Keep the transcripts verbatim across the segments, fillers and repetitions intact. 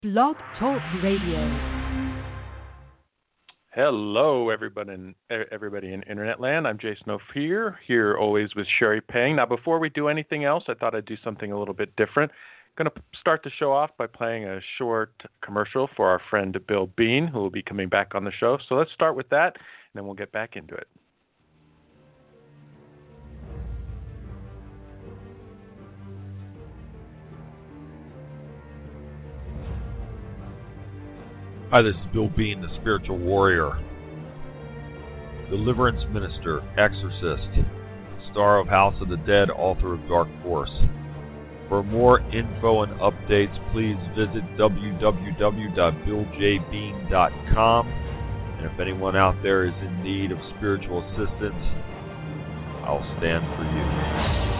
Blog Talk Radio. Hello, everybody in, everybody in Internet Land. I'm Jason Ophir, here always with Sherry Pang. Now, before we do anything else, I thought I'd do something a little bit different. I'm going to start the show off by playing a short commercial for our friend Bill Bean, who will be coming back on the show. So let's start with that, and then we'll get back into it. Hi, this is Bill Bean, the spiritual warrior, deliverance minister, exorcist, star of House of the Dead, author of Dark Force. For more info and updates, please visit w w w dot bill j bean dot com. And if anyone out there is in need of spiritual assistance, I'll stand for you.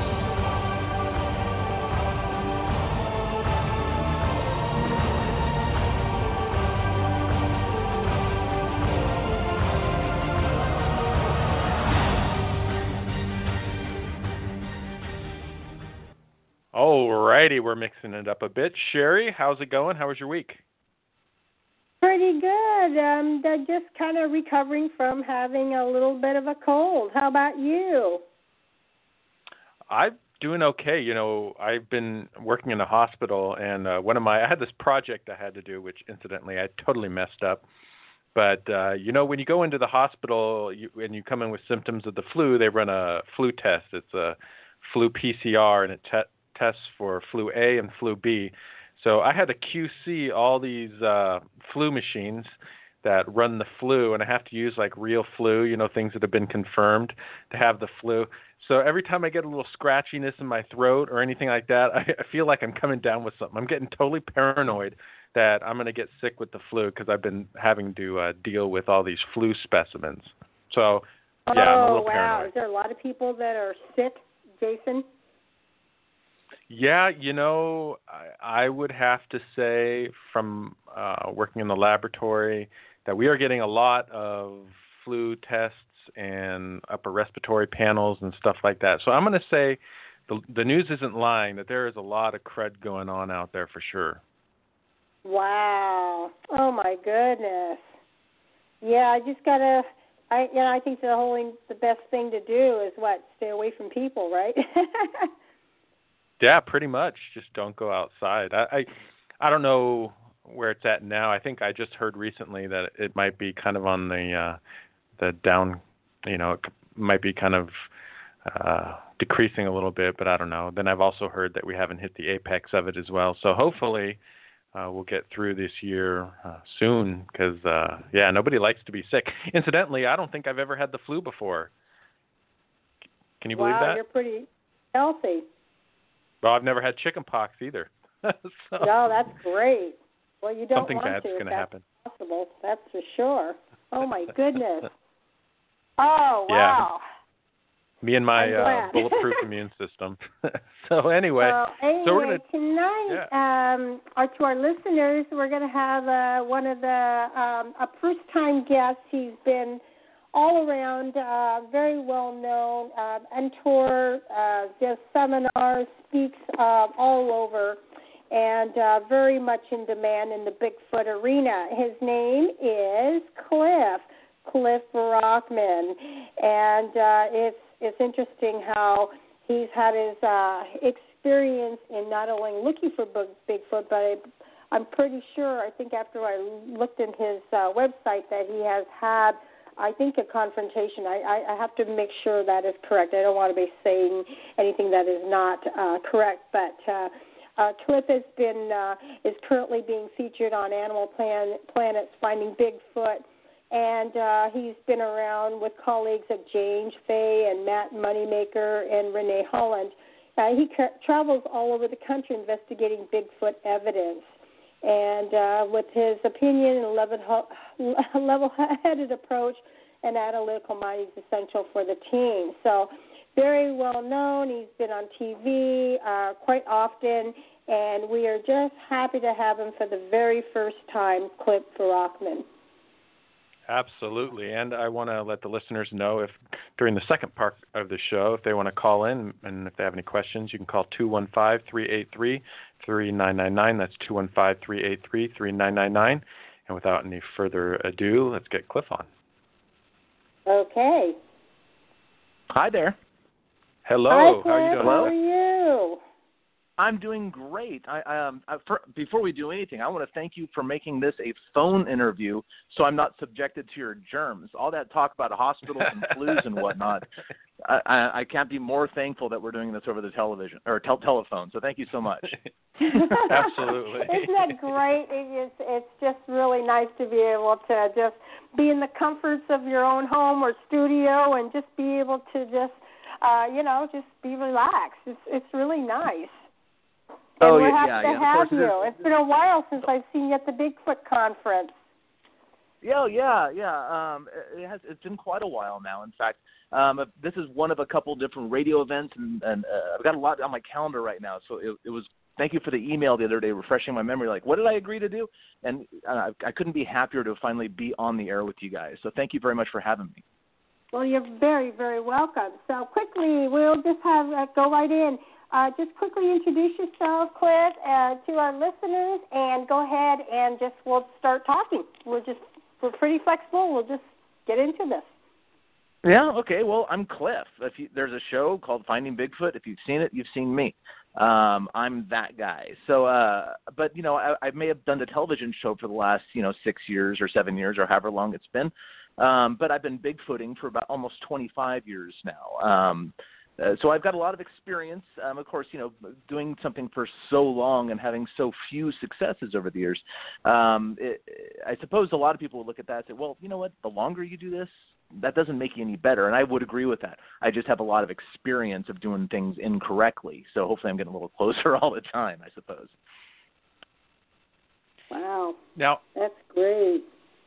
Alrighty, we're mixing it up a bit. Sherry, how's it going? How was your week? Pretty good. Um, they're just kind of recovering from having a little bit of a cold. How about you? I'm doing okay. You know, I've been working in a hospital, and uh, one of my I had this project I had to do, which incidentally I totally messed up. But uh, you know, when you go into the hospital you, and you come in with symptoms of the flu, they run a flu test. It's a flu P C R, and it te- tests for flu A and flu B. So I had to Q C all these uh, flu machines that run the flu, and I have to use like real flu, you know, things that have been confirmed to have the flu. So every time I get a little scratchiness in my throat or anything like that, I, I feel like I'm coming down with something. I'm getting totally paranoid that I'm going to get sick with the flu because I've been having to uh, deal with all these flu specimens. So, yeah, oh, I'm a little wow. paranoid. Is there a lot of people that are sick, Jason? Yeah, you know, I, I would have to say from uh, working in the laboratory that we are getting a lot of flu tests and upper respiratory panels and stuff like that. So I'm going to say the, the news isn't lying, that there is a lot of crud going on out there for sure. Wow. Oh, my goodness. Yeah, I just got to, I you know, I think the whole the best thing to do is what? Stay away from people, right? Yeah, pretty much. Just don't go outside. I, I I don't know where it's at now. I think I just heard recently that it might be kind of on the uh, the down, you know, it might be kind of uh, decreasing a little bit, but I don't know. Then I've also heard that we haven't hit the apex of it as well. So hopefully uh, we'll get through this year uh, soon because, uh, yeah, nobody likes to be sick. Incidentally, I don't think I've ever had the flu before. Can you believe wow, that? Wow, you're pretty healthy. Well, I've never had chicken pox either. so, no, that's great. Well, you don't something want bad's to. going to happen. Possible, that's for sure. Oh my goodness. Oh Yeah. wow. Me and my uh, bulletproof immune system. so anyway, well, anyway, so we're gonna, tonight, yeah. um, our, to our listeners, we're going to have uh, one of the um, a first-time guests. He's been all around, uh, very well known, uh, on tour, uh, does seminars, speaks uh, all over, and uh, very much in demand in the Bigfoot arena. His name is Cliff, Cliff Brockman, and uh, it's it's interesting how he's had his uh, experience in not only looking for Bigfoot, but I, I'm pretty sure, I think after I looked in his uh, website, that he has had I think a confrontation. I, I, I have to make sure that is correct. I don't want to be saying anything that is not uh, correct. But uh, uh, Cliff has been uh, is currently being featured on Animal Plan, Planet's Finding Bigfoot, and uh, he's been around with colleagues of James Fay and Matt Moneymaker and Renee Holland. Uh, he ca- travels all over the country investigating Bigfoot evidence. And uh, with his opinion and level-headed approach, an analytical mind is essential for the team. So very well known. He's been on T V uh, quite often, and we are just happy to have him for the very first time, Cliff Brockman. Absolutely. And I want to let the listeners know if during the second part of the show, if they want to call in and if they have any questions, you can call two one five, three eight three, three nine nine nine. That's two one five, three eight three, three nine nine nine. And without any further ado, let's get Cliff on. Okay. Hi there. Hello. Hi, Cliff. How are you doing? How are you? I'm doing great. I, um, I, for, before we do anything, I want to thank you for making this a phone interview so I'm not subjected to your germs. All that talk about hospitals and flus and whatnot, I, I, I can't be more thankful that we're doing this over the television or tel- telephone. So thank you so much. Absolutely. Isn't that great? It is, it's just really nice to be able to just be in the comforts of your own home or studio and just be able to just, uh, you know, just be relaxed. It's, it's really nice. And oh, we're yeah, happy yeah, to yeah. have Of course you. it is. It's been a while since I've seen you at the Bigfoot conference. Yeah, yeah, yeah. Um, it has. It's been quite a while now. In fact, um, this is one of a couple different radio events, and, and uh, I've got a lot on my calendar right now. So it, it was. Thank you for the email the other day, refreshing my memory. Like, what did I agree to do? And uh, I couldn't be happier to finally be on the air with you guys. So thank you very much for having me. Well, you're very, very welcome. So quickly, we'll just have uh, go right in. Uh, just quickly introduce yourself, Cliff, uh, to our listeners, and go ahead and just we'll start talking. We're just we're pretty flexible. We'll just get into this. Yeah. Okay. Well, I'm Cliff. If you, there's a show called Finding Bigfoot. If you've seen it, you've seen me. Um, I'm that guy. So, uh, but you know, I, I may have done the television show for the last you know six years or seven years or however long it's been. Um, but I've been Bigfooting for about almost twenty-five years now. Um, Uh, so I've got a lot of experience, um, of course, you know, doing something for so long and having so few successes over the years. Um, it, I suppose a lot of people would look at that and say, well, you know what, the longer you do this, that doesn't make you any better. And I would agree with that. I just have a lot of experience of doing things incorrectly. So hopefully I'm getting a little closer all the time, I suppose. Wow. Now, that's great.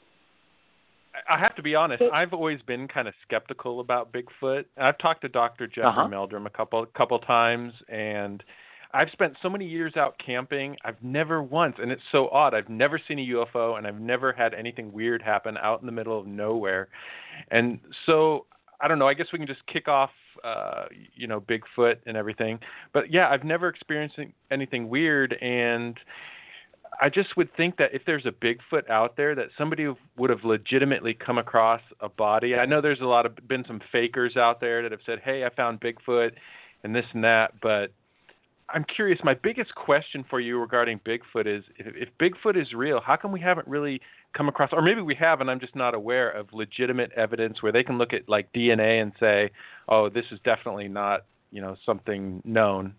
I have to be honest, I've always been kind of skeptical about Bigfoot. I've talked to Doctor Jeffrey uh-huh. Meldrum a couple couple times, and I've spent so many years out camping. I've never once, and it's so odd, I've never seen a U F O, and I've never had anything weird happen out in the middle of nowhere. And so, I don't know, I guess we can just kick off, uh, you know, Bigfoot and everything. But, yeah, I've never experienced anything weird, and I just would think that if there's a Bigfoot out there, that somebody would have legitimately come across a body. I know there's a lot of been some fakers out there that have said, hey, I found Bigfoot and this and that, but I'm curious. My biggest question for you regarding Bigfoot is if, if Bigfoot is real, how come we haven't really come across, or maybe we have and I'm just not aware of legitimate evidence where they can look at like D N A and say, oh, this is definitely not, you know, something known.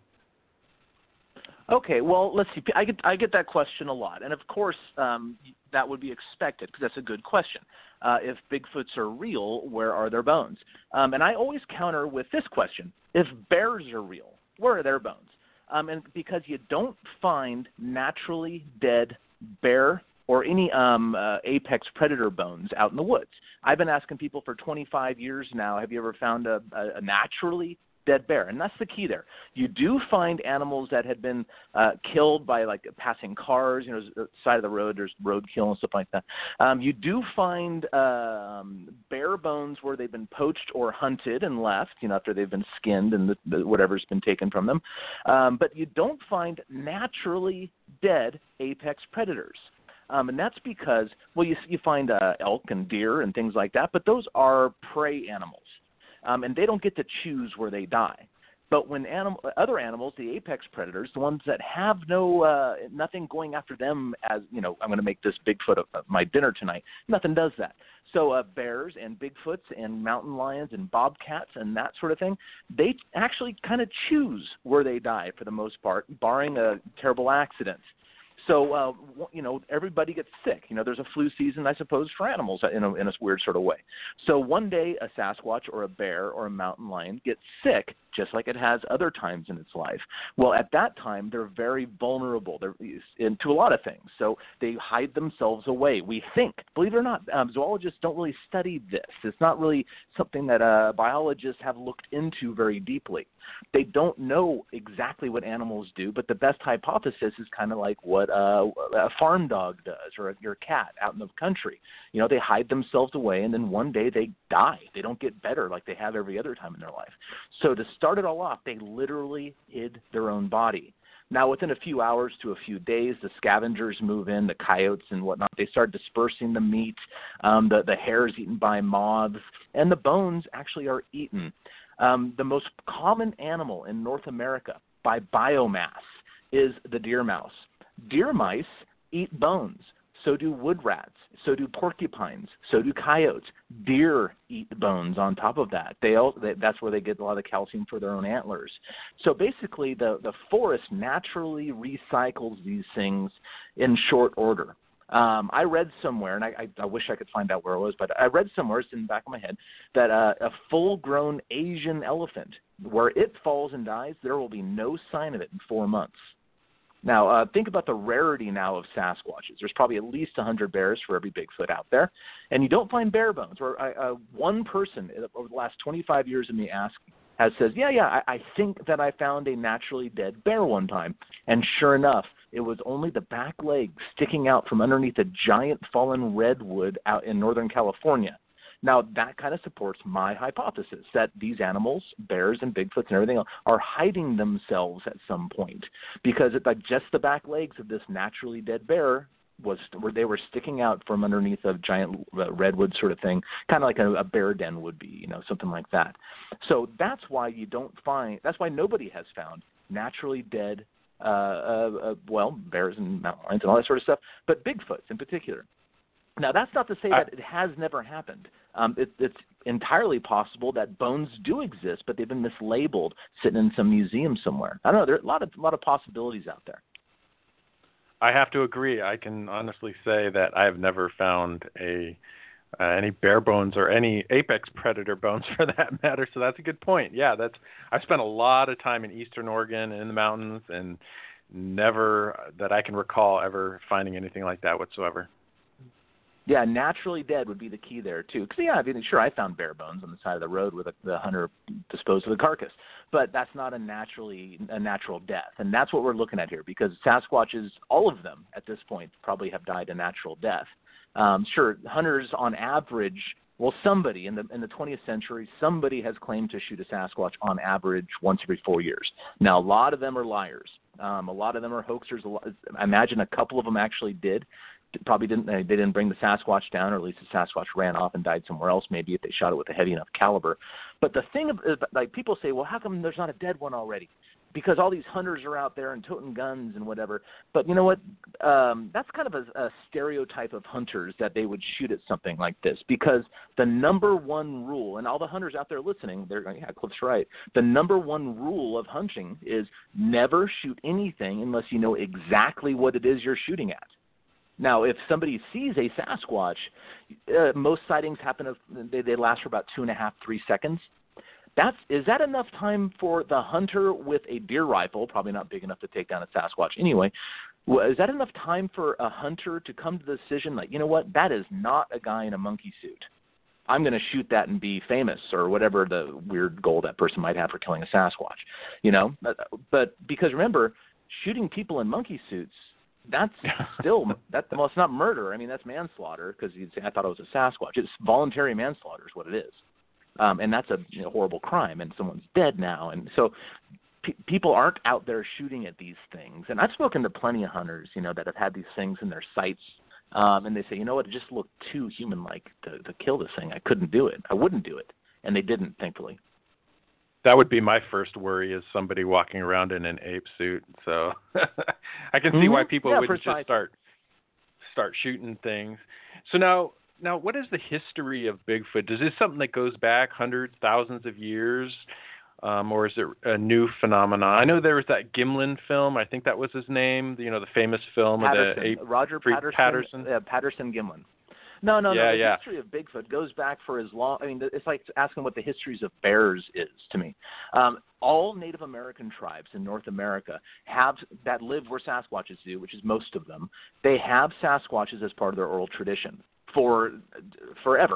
Okay, well, let's see. I get I get that question a lot, and of course um, that would be expected because that's a good question. Uh, if Bigfoots are real, where are their bones? Um, and I always counter with this question: if bears are real, where are their bones? Um, and because you don't find naturally dead bear or any um, uh, apex predator bones out in the woods. I've been asking people for twenty-five years now, have you ever found a, a, a naturally dead bear? And that's the key there. You do find animals that had been uh, killed by like passing cars, you know, the side of the road, there's roadkill and stuff like that. Um, you do find um, bear bones where they've been poached or hunted and left, you know, after they've been skinned and the, the, whatever's been taken from them. Um, but you don't find naturally dead apex predators. Um, and that's because, well, you, you find uh, elk and deer and things like that, but those are prey animals. Um, and they don't get to choose where they die. But when animal, other animals, the apex predators, the ones that have no uh, nothing going after them as, you know, I'm going to make this Bigfoot of my dinner tonight, nothing does that. So uh, bears and Bigfoots and mountain lions and bobcats and that sort of thing, they actually kind of choose where they die for the most part, barring a terrible accident. So, uh, you know, everybody gets sick. You know, there's a flu season, I suppose, for animals in a, in a weird sort of way. So one day a Sasquatch or a bear or a mountain lion gets sick, just like it has other times in its life. Well, at that time, they're very vulnerable. They're into a lot of things. So they hide themselves away. We think, believe it or not, um, zoologists don't really study this. It's not really something that uh, biologists have looked into very deeply. They don't know exactly what animals do, but the best hypothesis is kind of like what uh, a farm dog does or a, your cat out in the country. You know, they hide themselves away, and then one day they die. They don't get better like they have every other time in their life. So to start it all off, they literally hid their own body. Now, within a few hours to a few days, the scavengers move in, the coyotes and whatnot. They start dispersing the meat. Um, the, the hair is eaten by moths, and the bones actually are eaten. Um, the most common animal in North America by biomass is the deer mouse. Deer mice eat bones. So do wood rats. So do porcupines. So do coyotes. Deer eat bones on top of that. They, all, they That's where they get a lot of calcium for their own antlers. So basically, the, the forest naturally recycles these things in short order. Um, I read somewhere, and I, I, I wish I could find out where it was, but I read somewhere, it's in the back of my head, that uh, a full-grown Asian elephant, where it falls and dies, there will be no sign of it in four months. Now, uh, think about the rarity now of Sasquatches. There's probably at least one hundred bears for every Bigfoot out there, and you don't find bear bones. Or uh, uh, one person over the last twenty-five years of me asking has says, yeah, yeah, I, I think that I found a naturally dead bear one time. And sure enough, it was only the back leg sticking out from underneath a giant fallen redwood out in Northern California. Now, that kind of supports my hypothesis that these animals, bears and Bigfoots and everything else, are hiding themselves at some point because it, like just the back legs of this naturally dead bear was where they were sticking out from underneath a giant uh, redwood sort of thing, kind of like a, a bear den would be, you know, something like that. So that's why you don't find, that's why nobody has found naturally dead, uh, uh, uh, well, bears and mountain lions and all that sort of stuff, but Bigfoots in particular. Now, that's not to say that it has never happened. Um, it, it's entirely possible that bones do exist, but they've been mislabeled, sitting in some museum somewhere. I don't know. There are a lot of a lot of possibilities out there. I have to agree. I can honestly say that I have never found a uh, any bear bones or any apex predator bones for that matter. So that's a good point. Yeah, that's. I've spent a lot of time in Eastern Oregon in the mountains, and never that I can recall ever finding anything like that whatsoever. Yeah, naturally dead would be the key there, too. Because, yeah, I mean, sure, I found bear bones on the side of the road where the, the hunter disposed of the carcass. But that's not a naturally a natural death. And that's what we're looking at here, because Sasquatches, all of them at this point, probably have died a natural death. Um, sure, hunters on average, well, somebody in the in the twentieth century, somebody has claimed to shoot a Sasquatch on average once every four years. Now, a lot of them are liars. Um, a lot of them are hoaxers. A lot, I imagine a couple of them actually did. Probably didn't they didn't bring the Sasquatch down, or at least the Sasquatch ran off and died somewhere else, maybe if they shot it with a heavy enough caliber. But the thing is, like, people say, well, how come there's not a dead one already? Because all these hunters are out there and toting guns and whatever. But you know what? Um, that's kind of a, a stereotype of hunters, that they would shoot at something like this. Because the number one rule, and all the hunters out there listening, they're going, yeah, Cliff's right. The number one rule of hunting is never shoot anything unless you know exactly what it is you're shooting at. Now, if somebody sees a Sasquatch, uh, most sightings happen, of, they, they last for about two and a half, three seconds. That's, is that enough time for the hunter with a deer rifle, probably not big enough to take down a Sasquatch anyway, is that enough time for a hunter to come to the decision, like, you know what, that is not a guy in a monkey suit. I'm going to shoot that and be famous, or whatever the weird goal that person might have for killing a Sasquatch, you know? But, but because remember, shooting people in monkey suits, that's still that. Well, it's not murder. I mean, that's manslaughter, because you'd say, I thought it was a Sasquatch. It's voluntary manslaughter is what it is, um, and that's a you know, horrible crime, and someone's dead now. And so pe- people aren't out there shooting at these things. And I've spoken to plenty of hunters, you know, that have had these things in their sights, um, and they say, you know what, it just looked too human-like to, to kill this thing. I couldn't do it. I wouldn't do it, and they didn't, thankfully. That would be my first worry, is somebody walking around in an ape suit. So I can see mm-hmm. why people yeah, wouldn't precisely. just start start shooting things. So now, now, what is the history of Bigfoot? Is this something that goes back hundreds, thousands of years, um, or is it a new phenomenon? I know there was that Gimlin film. I think that was his name. You know, the famous film Patterson, of the ape. Roger Patterson. Patterson. Uh, Patterson Gimlin. No, no, yeah, no. The yeah. history of Bigfoot goes back for as long. I mean, it's like asking what the histories of bears is to me. Um, all Native American tribes in North America have that live where Sasquatches do, which is most of them. They have Sasquatches as part of their oral tradition for forever,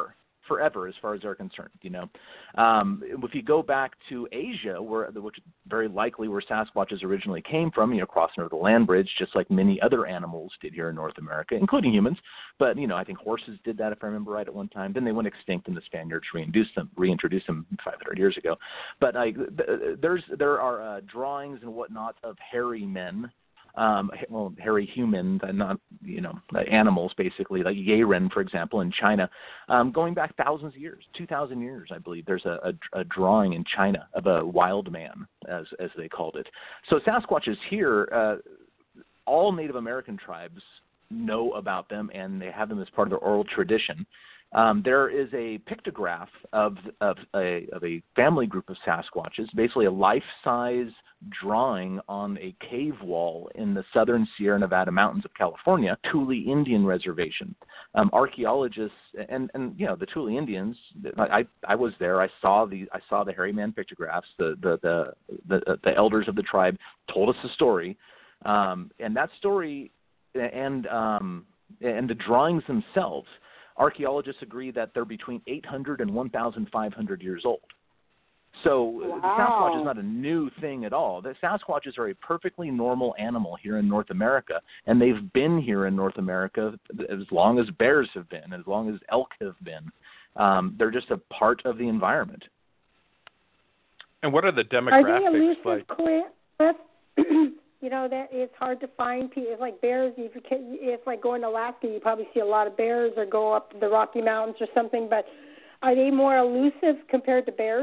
forever as far as they're concerned. You know, um, if you go back to Asia, where which very likely where Sasquatches originally came from, you know, crossing over the land bridge, just like many other animals did here in North America, including humans. But you know, I think horses did that, if I remember right, at one time. Then they went extinct, and the Spaniards reintroduced them, reintroduced them five hundred years ago. But like, there's there are uh, drawings and whatnot of hairy men. Um, well, hairy humans, not, you know, animals, basically, like Yeren, for example, in China, um, going back thousands of years, two thousand years, I believe. There's a, a, a drawing in China of a wild man, as as they called it. So Sasquatch is here. Uh, all Native American tribes know about them, and they have them as part of their oral tradition. Um, there is a pictograph of of a, of a family group of Sasquatches, basically a life-size drawing on a cave wall in the southern Sierra Nevada mountains of California, Thule Indian Reservation. Um, archaeologists and, and you know the Thule Indians. I, I was there. I saw the I saw the hairy man pictographs. The the the the, the elders of the tribe told us the story, um, and that story and um, and the drawings themselves. Archaeologists agree that they're between eight hundred and one thousand five hundred years old. So wow. The Sasquatch is not a new thing at all. The Sasquatches are a perfectly normal animal here in North America, and they've been here in North America as long as bears have been, as long as elk have been. Um, they're just a part of the environment. And what are the demographics are they elusive, like? Cliff? You know, that it's hard to find people. It's like bears. If you can, if like going to Alaska, you probably see a lot of bears, or go up to the Rocky Mountains or something. But are they more elusive compared to bears?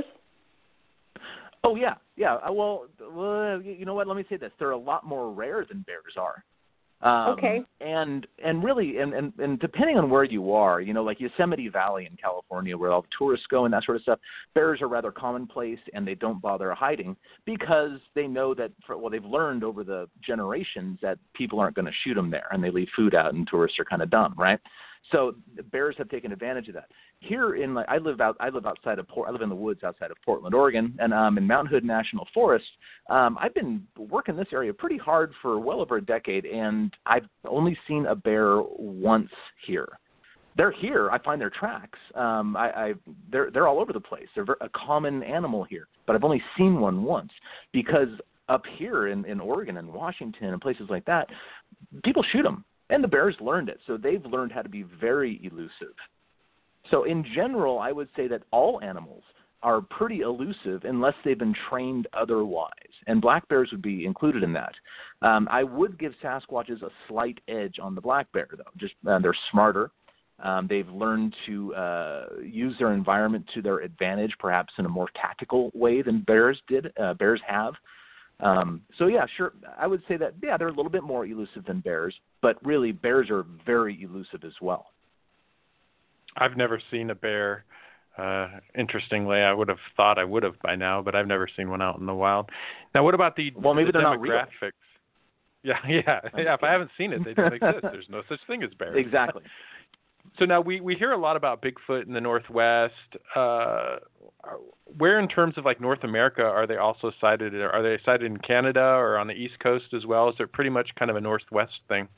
Oh yeah, yeah. Well, well, you know what? Let me say this: they're a lot more rare than bears are. Um, okay. And and really, and, and, and depending on where you are, you know, like Yosemite Valley in California, where all the tourists go and that sort of stuff, bears are rather commonplace, and they don't bother hiding because they know that, for, well, they've learned over the generations that people aren't going to shoot them there, and they leave food out, and tourists are kind of dumb, right? So the bears have taken advantage of that. Here in like I live out I live outside of Port I live in the woods outside of Portland, Oregon, and um, in Mount Hood National Forest. Um, I've been working this area pretty hard for well over a decade, and I've only seen a bear once here. They're here. I find their tracks. Um, I, I they're they're all over the place. They're a common animal here, but I've only seen one once because up here in, in Oregon and Washington and places like that, people shoot them. And the bears learned it, so they've learned how to be very elusive. So in general, I would say that all animals are pretty elusive unless they've been trained otherwise, and black bears would be included in that. Um, I would give Sasquatches a slight edge on the black bear, though. Just uh, they're smarter. Um, they've learned to uh, use their environment to their advantage, perhaps in a more tactical way than bears did. Uh, bears have. Um, so, yeah, sure, I would say that, yeah, they're a little bit more elusive than bears, but really bears are very elusive as well. I've never seen a bear. Uh, interestingly, I would have thought I would have by now, but I've never seen one out in the wild. Now, what about the, well, maybe the they're not real. demographics? Yeah, yeah, yeah. If I haven't seen it, they don't exist. There's no such thing as bears. Exactly. So now we, we hear a lot about Bigfoot in the Northwest. Uh, where in terms of like North America are they also sighted? Are they sighted in Canada or on the East Coast as well? Is it pretty much kind of a Northwest thing?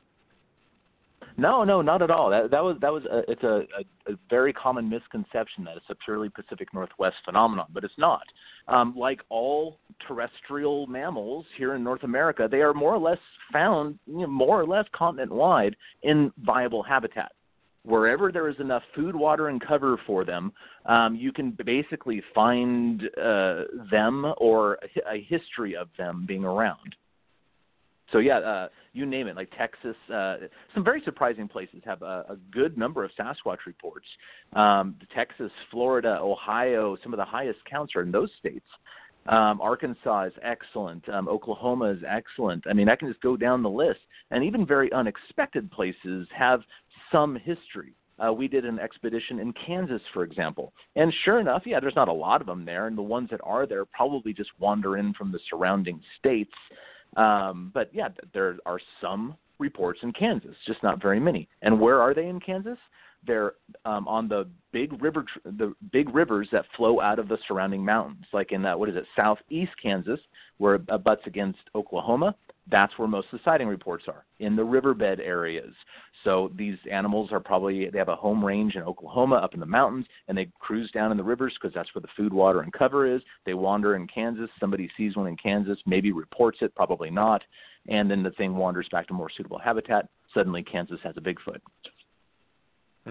No, no, not at all. That, that was that was a, it's a, a, a very common misconception that it's a purely Pacific Northwest phenomenon, but it's not. Um, like all terrestrial mammals here in North America, they are more or less found, you know, more or less continent-wide in viable habitat. Wherever there is enough food, water, and cover for them, um, you can basically find uh, them or a, a history of them being around. So, yeah, uh, you name it, like Texas. Uh, some very surprising places have a, a good number of Sasquatch reports. Um, Texas, Florida, Ohio, some of the highest counts are in those states. Um, Arkansas is excellent. Um, Oklahoma is excellent. I mean, I can just go down the list. And even very unexpected places have some history. Uh, we did an expedition in Kansas, for example. And sure enough, yeah, there's not a lot of them there. And the ones that are there probably just wander in from the surrounding states. Um, but, yeah, there are some reports in Kansas, just not very many. And where are they in Kansas? They're um, on the big river, the big rivers that flow out of the surrounding mountains, like in, uh, what is it, southeast Kansas, where it butts against Oklahoma. That's where most of the sighting reports are, in the riverbed areas. So these animals are probably, they have a home range in Oklahoma up in the mountains, and they cruise down in the rivers because that's where the food, water, and cover is. They wander in Kansas. Somebody sees one in Kansas, maybe reports it, probably not. And then the thing wanders back to more suitable habitat. Suddenly Kansas has a Bigfoot. Hmm.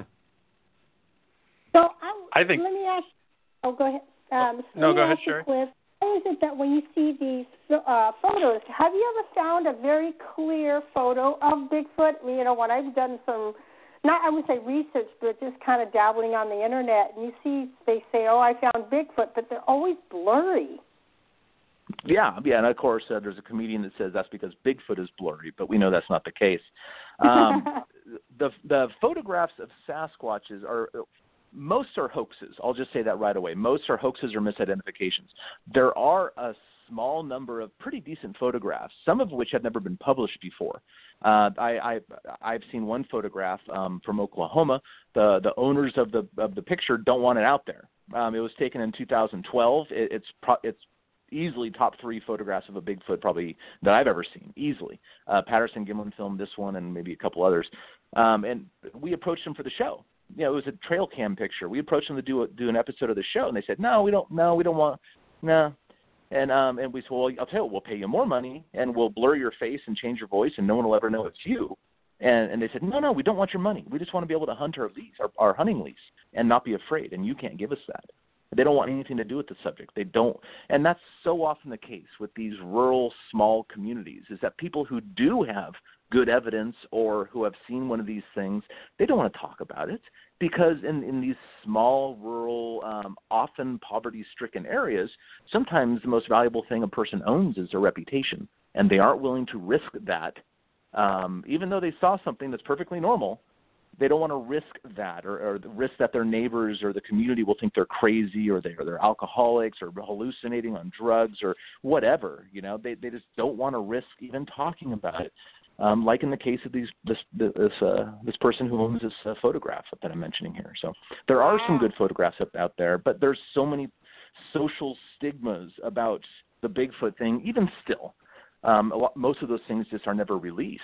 So I, I think. Let me ask. Oh, go ahead. Um, so no, let me go ahead, ask you, Sherry. Cliff, how is it that when you see these uh, photos, have you ever found a very clear photo of Bigfoot? You know, when I've done some, not I would say research, but just kind of dabbling on the internet, and you see they say, "Oh, I found Bigfoot," but they're always blurry. Yeah, yeah, and of course uh, there's a comedian that says that's because Bigfoot is blurry, but we know that's not the case. Um, the the photographs of Sasquatches are, most are hoaxes. I'll just say that right away. Most are hoaxes or misidentifications. There are a small number of pretty decent photographs, some of which have never been published before. Uh, I, I I've seen one photograph um, from Oklahoma. The the owners of the of the picture don't want it out there. Um, it was taken in two thousand twelve. It, it's pro- it's easily top three photographs of a Bigfoot probably that I've ever seen, easily. Uh, Patterson Gimlin filmed this one and maybe a couple others. Um, and we approached them for the show. You know, it was a trail cam picture. We approached them to do a, do an episode of the show, and they said, no, we don't, no, we don't want, no. And um, and we said, well, I'll tell you what, we'll pay you more money, and we'll blur your face and change your voice, and no one will ever know it's you. And and they said, no, no, we don't want your money. We just want to be able to hunt our lease, our, our hunting lease, and not be afraid, and you can't give us that. They don't want anything to do with the subject. They don't. And that's so often the case with these rural, small communities, is that people who do have good evidence or who have seen one of these things, they don't want to talk about it because in, in these small, rural, um, often poverty-stricken areas, sometimes the most valuable thing a person owns is their reputation, and they aren't willing to risk that. Um, even though they saw something that's perfectly normal, they don't want to risk that or, or risk that their neighbors or the community will think they're crazy or, they, or they're alcoholics or hallucinating on drugs or whatever. You know, they, they just don't want to risk even talking about it. Um, like in the case of these this this uh, this person who owns this uh, photograph that I'm mentioning here. So there are some good photographs up, out there, but there's so many social stigmas about the Bigfoot thing. Even still, um, a lot, most of those things just are never released.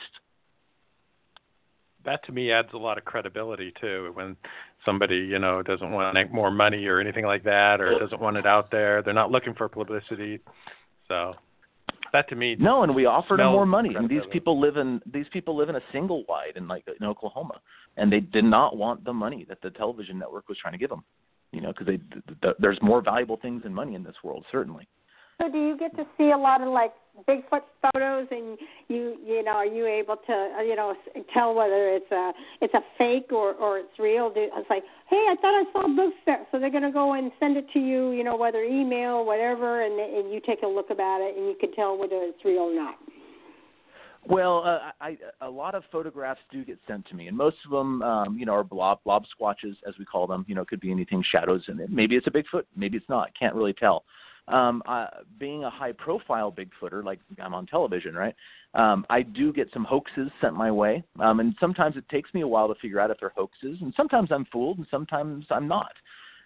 That to me adds a lot of credibility too. When somebody, you know, doesn't want to make more money or anything like that, or doesn't want it out there, they're not looking for publicity. So that to me, no, and we offered them more money. And these credibility. people live in these people live in a single wide in like in Oklahoma, and they did not want the money that the television network was trying to give them. You know, because they th- th- there's more valuable things than money in this world, certainly. So do you get to see a lot of like Bigfoot photos, and you you know are you able to you know tell whether it's a it's a fake or, or it's real? Do, it's like, hey, I thought I saw Bigfoot, so they're going to go and send it to you, you know, whether email or whatever, and, and you take a look about it, and you can tell whether it's real or not. Well, uh, I, a lot of photographs do get sent to me, and most of them, um, you know, are blob, blob squatches, as we call them. You know, it could be anything, shadows in it. Maybe it's a Bigfoot, maybe it's not. Can't really tell. Um, uh, being a high-profile Bigfooter, like I'm on television, right, um, I do get some hoaxes sent my way, um, and sometimes it takes me a while to figure out if they're hoaxes, and sometimes I'm fooled, and sometimes I'm not.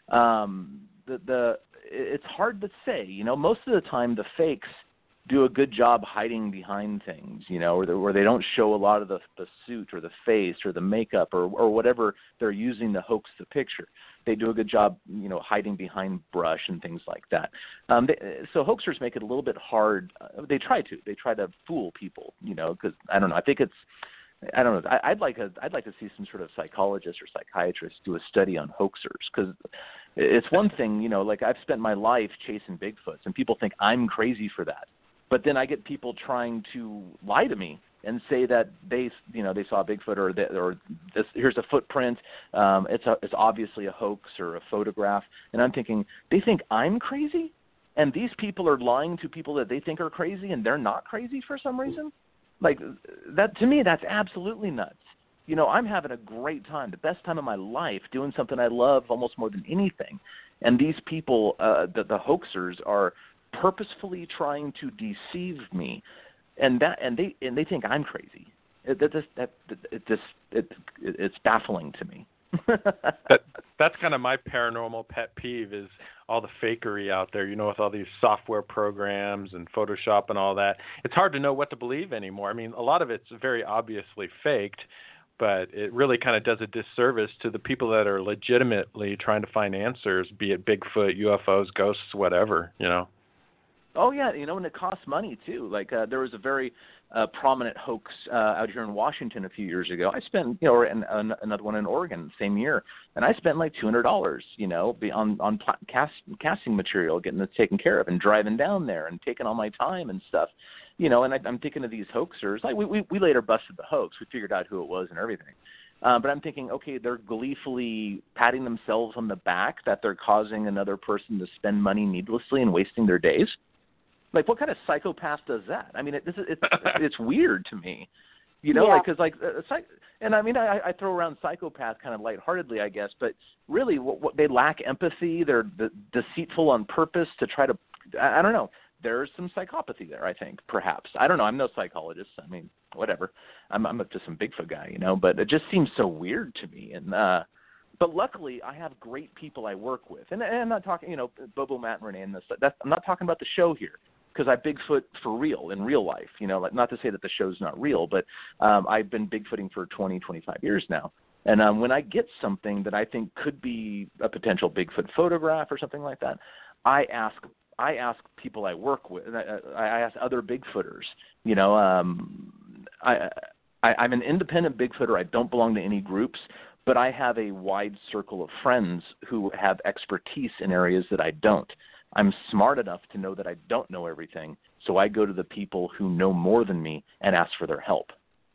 Um, the, the it's hard to say. You know, most of the time the fakes do a good job hiding behind things, you know, or the, where they don't show a lot of the, the suit or the face or the makeup or, or whatever they're using to hoax the picture. They do a good job, you know, hiding behind brush and things like that. Um, they, so hoaxers make it a little bit hard. Uh, they try to. They try to fool people, you know, because I don't know. I think it's. I don't know. I, I'd like a. I'd like to see some sort of psychologist or psychiatrist do a study on hoaxers, because it's one thing, you know, like I've spent my life chasing Bigfoots, and people think I'm crazy for that. But then I get people trying to lie to me and say that they, you know, they saw Bigfoot or that, or this, here's a footprint. Um, it's a, it's obviously a hoax or a photograph. And I'm thinking, they think I'm crazy, and these people are lying to people that they think are crazy, and they're not crazy for some reason. Like that, to me, that's absolutely nuts. You know, I'm having a great time, the best time of my life, doing something I love almost more than anything. And these people, uh, the, the hoaxers, are purposefully trying to deceive me, and that and they and they think I'm crazy. It, that, that, that, it just it, it's baffling to me. that that's kind of my paranormal pet peeve is all the fakery out there, you know, with all these software programs and Photoshop and all that. It's hard to know what to believe anymore. I mean, a lot of it's very obviously faked, but it really kind of does a disservice to the people that are legitimately trying to find answers, be it Bigfoot, U F Os, ghosts, whatever, you know. Oh, yeah, you know, and it costs money, too. Like, uh, there was a very uh, prominent hoax uh, out here in Washington a few years ago. I spent, you know, and an, another one in Oregon same year, and I spent like two hundred dollars, you know, on, on cast, casting material, getting it taken care of, and driving down there and taking all my time and stuff. You know, and I, I'm thinking of these hoaxers. Like, we, we, we later busted the hoax. We figured out who it was and everything. Uh, but I'm thinking, okay, they're gleefully patting themselves on the back that they're causing another person to spend money needlessly and wasting their days. Like, what kind of psychopath does that? I mean, it, it's it's it's weird to me, you know, yeah. like because like, uh, psych- and I mean, I, I throw around psychopath kind of lightheartedly, I guess, but really, what, what they lack empathy. They're de- deceitful on purpose to try to, I, I don't know. There's some psychopathy there, I think, perhaps. I don't know. I'm no psychologist. I mean, whatever. I'm I'm just some Bigfoot guy, you know. But it just seems so weird to me, and. uh But luckily, I have great people I work with, and, and I'm not talking, you know, Bobo, Matt, and Renee, and this. That's, I'm not talking about the show here, because I Bigfoot for real in real life. You know, like, not to say that the show's not real, but um, I've been Bigfooting for twenty, twenty-five years now. And um, when I get something that I think could be a potential Bigfoot photograph or something like that, I ask I ask people I work with. I, I ask other Bigfooters. You know, um, I, I I'm an independent Bigfooter. I don't belong to any groups. But I have a wide circle of friends who have expertise in areas that I don't. I'm smart enough to know that I don't know everything, so I go to the people who know more than me and ask for their help.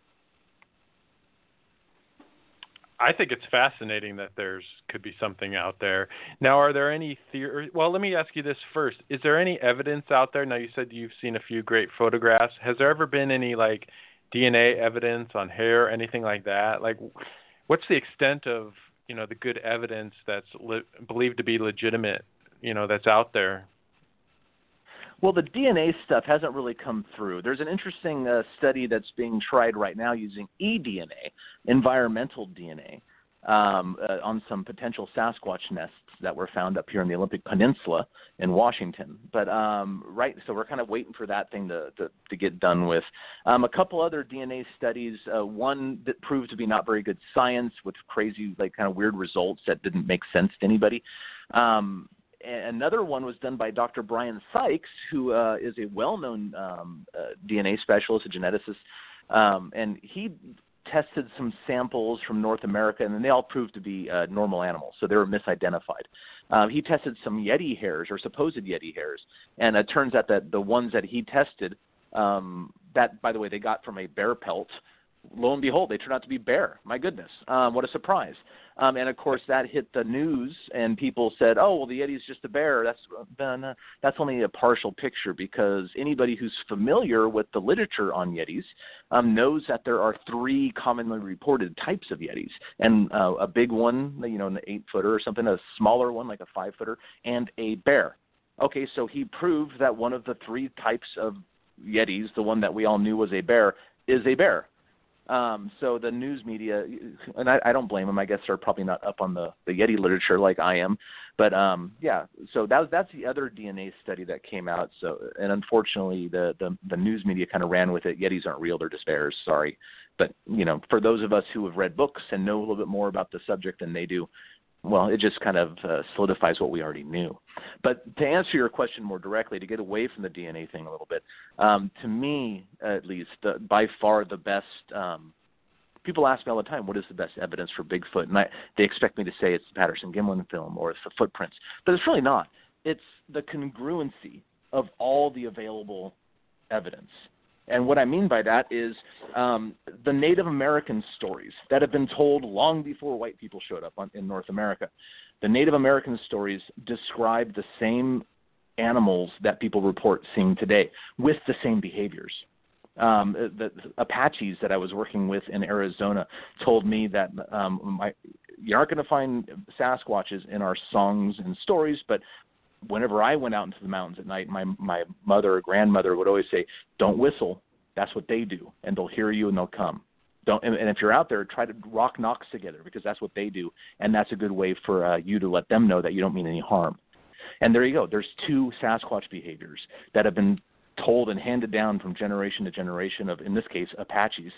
I think it's fascinating that there's could be something out there. Now, are there any theory? Well, let me ask you this first. Is there any evidence out there? Now, you said you've seen a few great photographs. Has there ever been any, like, D N A evidence on hair, anything like that? Like, what's the extent of, you know, the good evidence that's li- believed to be legitimate, you know, that's out there? Well, the D N A stuff hasn't really come through. There's an interesting uh, study that's being tried right now using e D N A, environmental D N A, um, uh, on some potential Sasquatch nests that were found up here in the Olympic Peninsula in Washington. But um, right, so we're kind of waiting for that thing to, to, to get done with. Um, a couple other D N A studies, uh, one that proved to be not very good science with crazy, like kind of weird results that didn't make sense to anybody. Um, Another one was done by Doctor Brian Sykes, who uh, is a well-known um, uh, D N A specialist, a geneticist, um, and he tested some samples from North America, and they all proved to be uh, normal animals, so they were misidentified. Um, he tested some Yeti hairs, or supposed Yeti hairs, and it turns out that the ones that he tested, um, that, by the way, they got from a bear pelt. Lo and behold, they turned out to be bear. My goodness, um, what a surprise. Um, and, of course, that hit the news, and people said, oh, well, the Yeti's just a bear. That's uh, that's only a partial picture, because anybody who's familiar with the literature on Yetis um, knows that there are three commonly reported types of Yetis, and uh, a big one, you know, an eight-footer or something, a smaller one like a five-footer, and a bear. Okay, so he proved that one of the three types of Yetis, the one that we all knew was a bear, is a bear. Um, so the news media, and I, I don't blame them. I guess they're probably not up on the, the Yeti literature like I am. But um, yeah, so that was, that's the other D N A study that came out. So, and unfortunately, the, the, the news media kind of ran with it. Yetis aren't real; they're just bears. Sorry, but you know, for those of us who have read books and know a little bit more about the subject than they do, well, it just kind of uh, solidifies what we already knew. But to answer your question more directly, to get away from the D N A thing a little bit, um, to me, at least, uh, by far the best um, – people ask me all the time, what is the best evidence for Bigfoot? And I, they expect me to say it's the Patterson-Gimlin film or it's the footprints. But it's really not. It's the congruency of all the available evidence. And what I mean by that is um, the Native American stories that have been told long before white people showed up on, in North America. The Native American stories describe the same animals that people report seeing today with the same behaviors. Um, the, the Apaches that I was working with in Arizona told me that um, my, you aren't going to find Sasquatches in our songs and stories, but whenever I went out into the mountains at night, my my mother or grandmother would always say, don't whistle. That's what they do, and they'll hear you and they'll come. Don't, and, and if you're out there, try to rock knocks together, because that's what they do, and that's a good way for uh, you to let them know that you don't mean any harm. And there you go. There's two Sasquatch behaviors that have been told and handed down from generation to generation of, in this case, Apaches.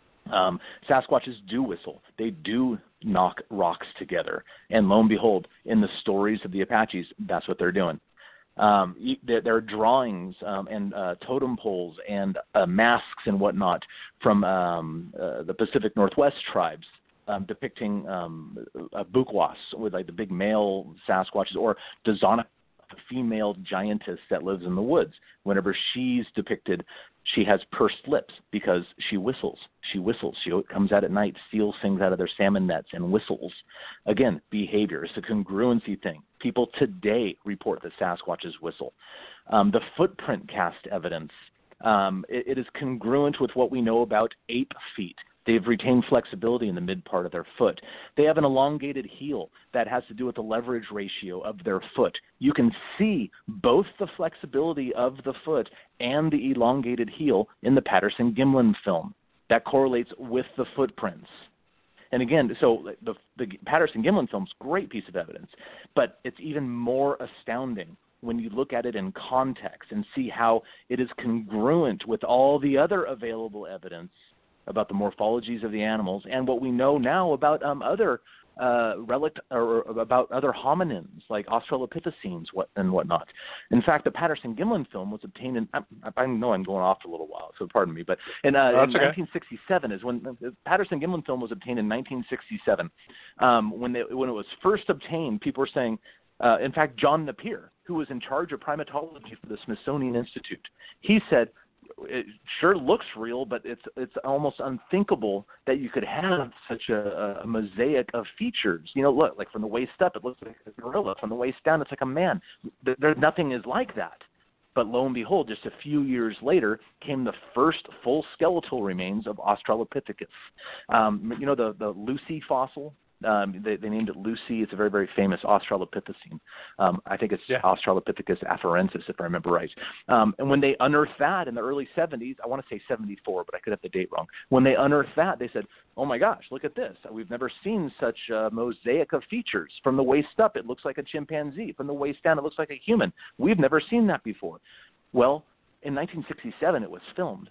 Um, Sasquatches do whistle. They do knock rocks together. And lo and behold, in the stories of the Apaches, that's what they're doing. Um, there, there are drawings um, and uh, totem poles and uh, masks and whatnot from um, uh, the Pacific Northwest tribes um, depicting um, uh, Bukwas with like the big male Sasquatches, or Dazana, a female giantess that lives in the woods. Whenever she's depicted, she has pursed lips because she whistles. She whistles. She comes out at night, steals things out of their salmon nets, and whistles. Again, behavior. It's a congruency thing. People today report that Sasquatches whistle. Um, the footprint cast evidence, um, it, it is congruent with what we know about ape feet. They've retained flexibility in the mid part of their foot. They have an elongated heel that has to do with the leverage ratio of their foot. You can see both the flexibility of the foot and the elongated heel in the Patterson-Gimlin film. That correlates with the footprints. And again, so the, the Patterson-Gimlin film's a great piece of evidence, but it's even more astounding when you look at it in context and see how it is congruent with all the other available evidence about the morphologies of the animals and what we know now about um, other uh, relic or about other hominins like Australopithecines what, and whatnot. In fact, the Patterson-Gimlin film was obtained in, I, I know I'm going off a little while, so pardon me, but in, uh, oh, in okay. nineteen sixty-seven is when the Patterson-Gimlin film was obtained in nineteen sixty-seven. Um, when, they, when it was first obtained, people were saying, uh, in fact, John Napier, who was in charge of primatology for the Smithsonian Institute, he said, it sure looks real, but it's it's almost unthinkable that you could have such a, a mosaic of features. You know, look, like from the waist up, it looks like a gorilla. From the waist down, it's like a man. There, nothing is like that. But lo and behold, just a few years later came the first full skeletal remains of Australopithecus. Um, you know, the, the Lucy fossil? Um, they, they named it Lucy. It's a very, very famous Australopithecine. Um, I think it's yeah. Australopithecus afarensis, if I remember right. Um, and when they unearthed that in the early seventies, I want to say seventy-four, but I could have the date wrong. When they unearthed that, they said, oh my gosh, look at this. We've never seen such a mosaic of features. From the waist up, it looks like a chimpanzee. From the waist down, it looks like a human. We've never seen that before. Well, in nineteen sixty-seven, it was filmed.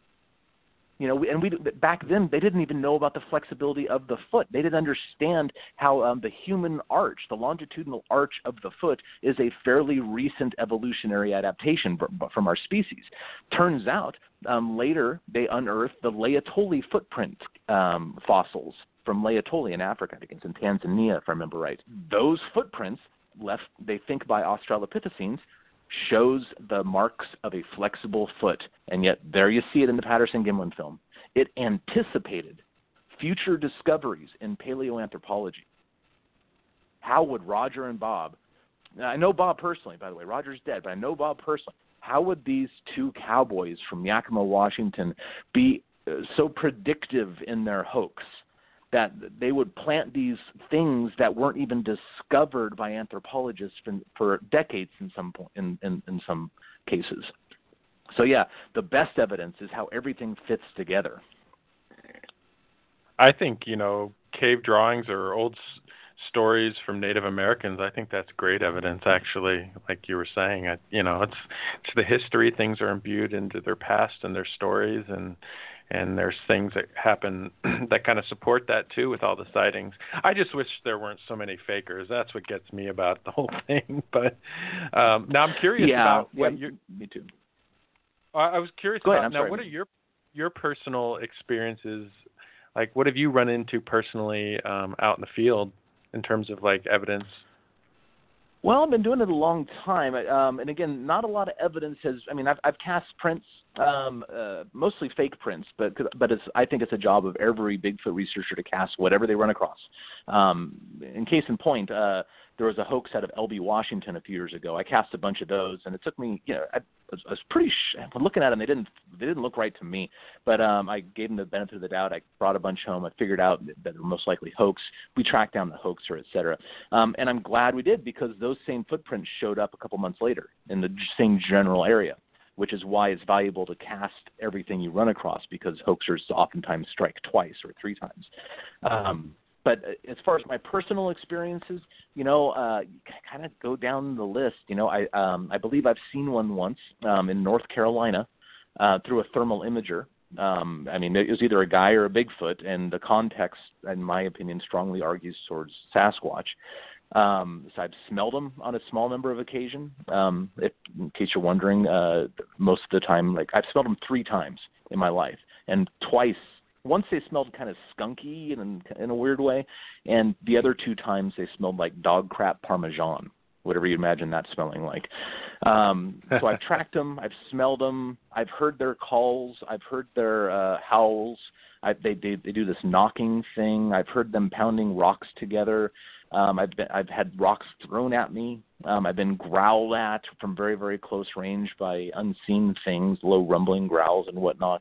You know, and we back then they didn't even know about the flexibility of the foot. They didn't understand how um, the human arch, the longitudinal arch of the foot, is a fairly recent evolutionary adaptation from our species. Turns out um, later they unearthed the Laetoli footprint um, fossils from Laetoli in Africa, I think it's in Tanzania, if I remember right. Those footprints left, they think, by Australopithecines, shows the marks of a flexible foot, and yet there you see it in the Patterson-Gimlin film. It anticipated future discoveries in paleoanthropology. How would Roger and Bob, I know Bob personally, by the way, Roger's dead, but I know Bob personally, how would these two cowboys from Yakima, Washington be so predictive in their hoax that they would plant these things that weren't even discovered by anthropologists for, for decades in some point, in, in, in some cases. So yeah, the best evidence is how everything fits together. I think, you know, cave drawings or old s- stories from Native Americans, I think that's great evidence, actually, like you were saying. I, you know, it's it's the history. Things are imbued into their past and their stories, and And there's things that happen that kind of support that, too, with all the sightings. I just wish there weren't so many fakers. That's what gets me about the whole thing. But um, now I'm curious yeah, about yeah, what you're... Me too. I was curious Go about... ahead, I'm now, sorry. what are your your personal experiences? Like, what have you run into personally um, out in the field in terms of, like, evidence? Well, I've been doing it a long time, um, and again, not a lot of evidence has. I mean, I've, I've cast prints, um, uh, mostly fake prints, but but it's, I think it's a job of every Bigfoot researcher to cast whatever they run across. Um, in case in point, uh, there was a hoax out of L B Washington a few years ago. I cast a bunch of those, and it took me, you know, I, I was pretty. Sh- looking at them, they didn't they didn't look right to me. But um, I gave them the benefit of the doubt. I brought a bunch home. I figured out that they were most likely hoax. We tracked down the hoaxer, et cetera. Um, and I'm glad we did, because those same footprints showed up a couple months later in the same general area, which is why it's valuable to cast everything you run across, because hoaxers oftentimes strike twice or three times. Um, but as far as my personal experiences, you know, uh, kind of go down the list. You know, I um, I believe I've seen one once um, in North Carolina uh, through a thermal imager. Um, I mean, it was either a guy or a Bigfoot, and the context, in my opinion, strongly argues towards Sasquatch. Um, so I've smelled them on a small number of occasions. Um, if, in case you're wondering, uh, most of the time, like I've smelled them three times in my life, and twice. Once they smelled kind of skunky in, in a weird way, and the other two times they smelled like dog crap Parmesan, whatever you imagine that smelling like. Um, so I've tracked them, I've smelled them, I've heard their calls, I've heard their uh, howls. I, they, they they do this knocking thing. I've heard them pounding rocks together. Um, I've been, I've had rocks thrown at me. Um, I've been growled at from very very close range by unseen things, low rumbling growls and whatnot.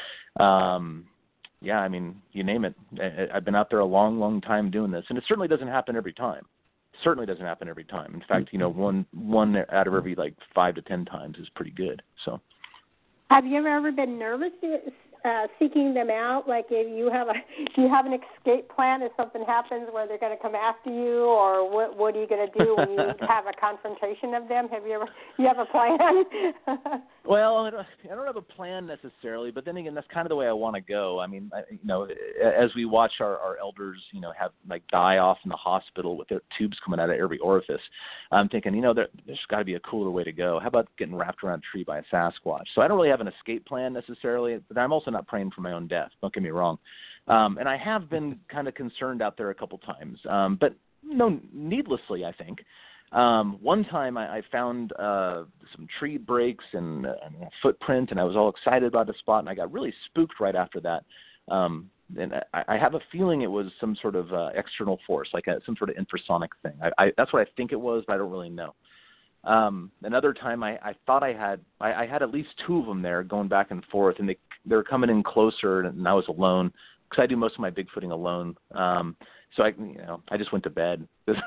Um, yeah, I mean, you name it. I, I've been out there a long long time doing this, and it certainly doesn't happen every time. Certainly doesn't happen every time. In fact, you know, one one out of every like five to ten times is pretty good. So, have you ever ever been nervous uh, seeking them out? Like, if you have a, do you have an escape plan if something happens where they're going to come after you, or what? What are you going to do when you have a confrontation of them? Have you ever? You have a plan? Well, I don't, I don't have a plan necessarily, but then again, that's kind of the way I want to go. I mean, I, you know, as we watch our, our elders, you know, have like die off in the hospital with their tubes coming out of every orifice, I'm thinking, you know, there, there's got to be a cooler way to go. How about getting wrapped around a tree by a Sasquatch? So I don't really have an escape plan necessarily, but I'm also not praying for my own death. Don't get me wrong. Um, and I have been kind of concerned out there a couple times, um, but no, needlessly, I think. Um, one time I, I found uh, some tree breaks and, uh, and a footprint, and I was all excited about the spot, and I got really spooked right after that. Um, and I, I have a feeling it was some sort of uh, external force, like a, some sort of infrasonic thing. I, I, that's what I think it was, but I don't really know. Um, another time I, I thought I had I, I had at least two of them there going back and forth, and they they were coming in closer, and I was alone because I do most of my Bigfooting alone. Um, So I, you know, I just went to bed.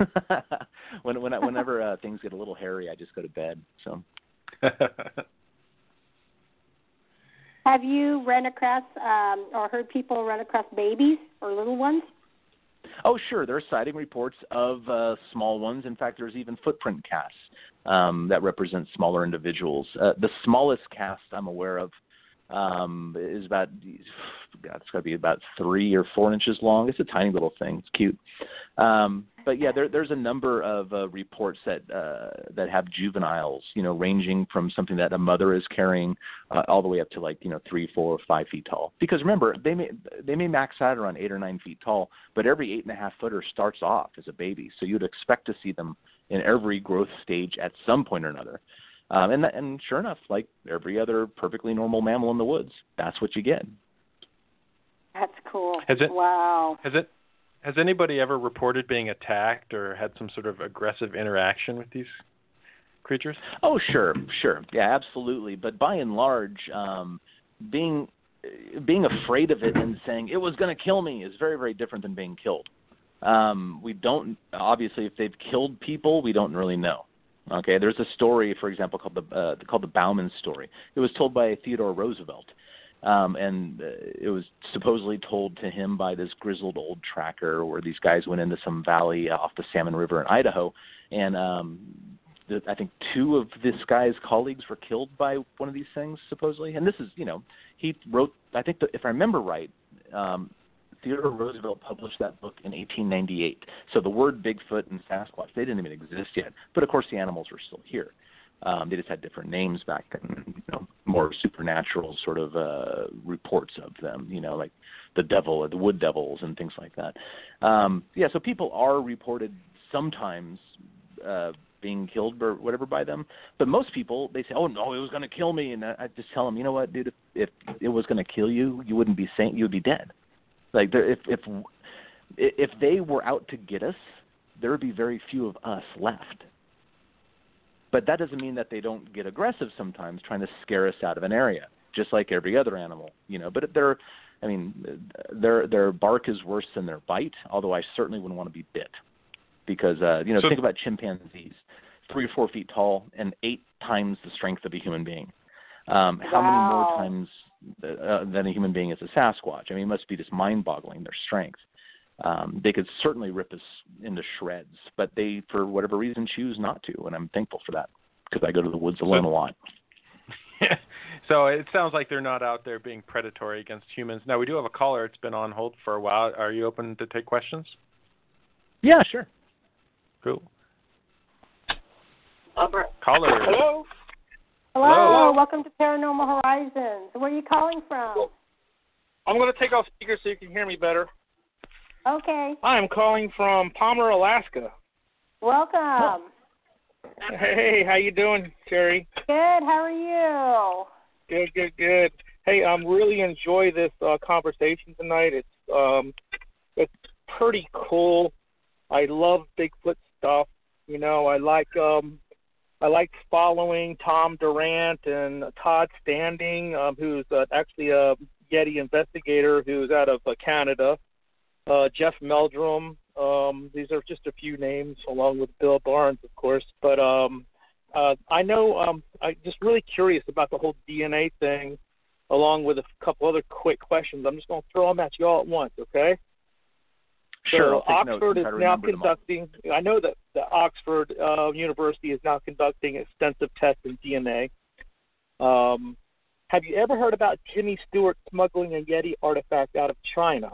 when, when, whenever uh, things get a little hairy, I just go to bed. So. Have you run across um, or heard people run across babies or little ones? Oh, sure. There are sighting reports of uh, small ones. In fact, there's even footprint casts um, that represent smaller individuals. Uh, the smallest cast I'm aware of um, is about, God, it's got to be about three or four inches long. It's a tiny little thing. It's cute. Um, but yeah, there, there's a number of uh, reports that uh, that have juveniles, you know, ranging from something that a mother is carrying uh, all the way up to like, you know, three, four, or five feet tall. Because remember, they may they may max out around eight or nine feet tall, but every eight and a half footer starts off as a baby. So you'd expect to see them in every growth stage at some point or another. Um, and, and sure enough, like every other perfectly normal mammal in the woods, that's what you get. That's cool. Has it, wow. Has it? Has anybody ever reported being attacked or had some sort of aggressive interaction with these creatures? Oh, sure, sure. Yeah, absolutely. But by and large, um, being being afraid of it and saying it was going to kill me is very, very different than being killed. Um, we don't, obviously, if they've killed people, we don't really know. Okay, there's a story, for example, called the uh, called the Bauman story. It was told by Theodore Roosevelt, um, and uh, it was supposedly told to him by this grizzled old tracker, where these guys went into some valley off the Salmon River in Idaho, and um, the, I think two of this guy's colleagues were killed by one of these things, supposedly. And this is, you know, he wrote, I think, the, if I remember right. Um, Theodore Roosevelt published that book in eighteen ninety-eight. So the word Bigfoot and Sasquatch, they didn't even exist yet. But, of course, the animals were still here. Um, they just had different names back then, you know, more supernatural sort of uh, reports of them, you know, like the devil or the wood devils and things like that. Um, yeah, so people are reported sometimes uh, being killed or whatever by them. But most people, they say, oh, no, it was going to kill me. And I just tell them, you know what, dude, if, if it was going to kill you, you wouldn't be saying, you would be dead. Like if if if they were out to get us, there would be very few of us left. But that doesn't mean that they don't get aggressive sometimes, trying to scare us out of an area, just like every other animal, you know. But their, I mean, their their bark is worse than their bite. Although I certainly wouldn't want to be bit, because uh, you know, so, think about chimpanzees, three or four feet tall and eight times the strength of a human being. Um, wow. How many more times uh, than a human being is a Sasquatch? I mean, it must be just mind-boggling, their strength. Um, they could certainly rip us into shreds, but they, for whatever reason, choose not to, and I'm thankful for that because I go to the woods alone a lot. So it sounds like they're not out there being predatory against humans. Now, we do have a caller. It's been on hold for a while. Are you open to take questions? Yeah, sure. Cool. Albert. Caller. Hello? Hello. Hello. Welcome to Paranormal Horizons. Where are you calling from? I'm going to take off speaker so you can hear me better. Okay. I am calling from Palmer, Alaska. Welcome. Hey, how you doing, Terry? Good. How are you? Good, good, good. Hey, I um, really enjoy this uh, conversation tonight. It's um, it's pretty cool. I love Bigfoot stuff. You know, I like um, I like following Tom Durant and Todd Standing, um, who's uh, actually a Yeti investigator who's out of uh, Canada. Uh, Jeff Meldrum. Um, these are just a few names, along with Bill Barnes, of course. But um, uh, I know um, I'm just really curious about the whole D N A thing, along with a couple other quick questions. I'm just going to throw them at you all at once, okay? Sure. So Oxford is now conducting. I know that the Oxford uh, University is now conducting extensive tests in D N A. Um, have you ever heard about Jimmy Stewart smuggling a Yeti artifact out of China?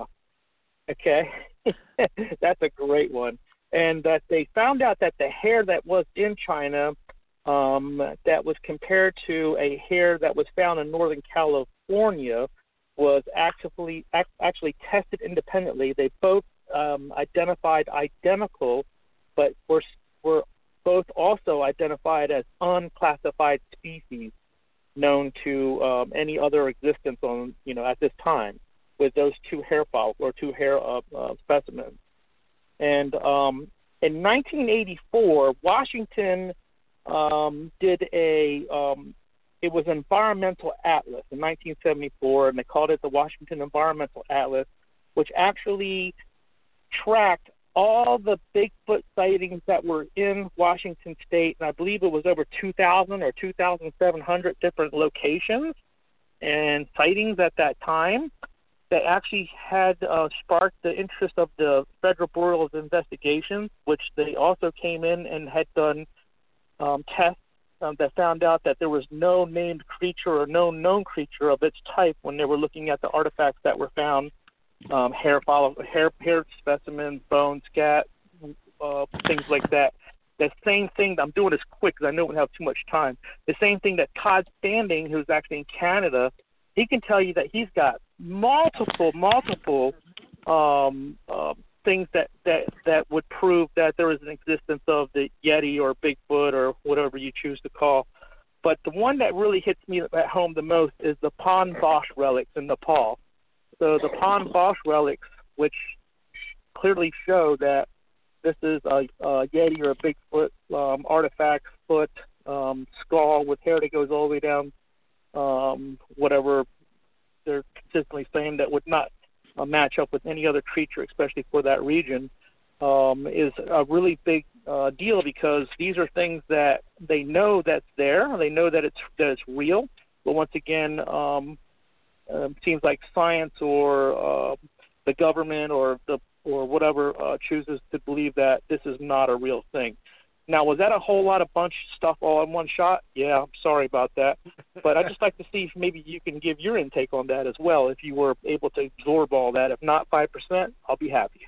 Okay, that's a great one. And that they found out that the hair that was in China, um, that was compared to a hair that was found in Northern California, was actually actually tested independently. They both um, identified identical, but were were both also identified as unclassified species, known to um, any other existence on you know at this time, with those two hair follicles or two hair uh, uh, specimens. And um, in nineteen eighty-four, Washington um, did a, um, it was an environmental atlas in nineteen seventy-four, and they called it the Washington Environmental Atlas, which actually tracked all the Bigfoot sightings that were in Washington State, and I believe it was over two thousand or two thousand seven hundred different locations and sightings at that time, that actually had uh, sparked the interest of the Federal Bureau of Investigation, which they also came in and had done um, tests um, that found out that there was no named creature or no known creature of its type when they were looking at the artifacts that were found, um, hair, follow, hair, hair specimens, bones, scat, uh, things like that. The same thing, I'm doing this quick because I know we don't have too much time, the same thing that Todd Standing, who's actually in Canada, he can tell you that he's got multiple, multiple um, uh, things that, that, that would prove that there is an existence of the Yeti or Bigfoot or whatever you choose to call. But the one that really hits me at home the most is the Pon Bosch relics in Nepal. So the Pon Bosch relics, which clearly show that this is a, a Yeti or a Bigfoot um, artifact, foot, um, skull with hair that goes all the way down, um, whatever they're consistently saying that would not uh, match up with any other creature, especially for that region, um, is a really big uh, deal, because these are things that they know that's there, they know that it's that it's real, but once again, um, uh, seems like science or uh, the government or the or whatever uh, chooses to believe that this is not a real thing. Now, was that a whole lot of bunch of stuff all in one shot? Yeah, I'm sorry about that. But I'd just like to see if maybe you can give your intake on that as well, if you were able to absorb all that. If not five percent, I'll be happy.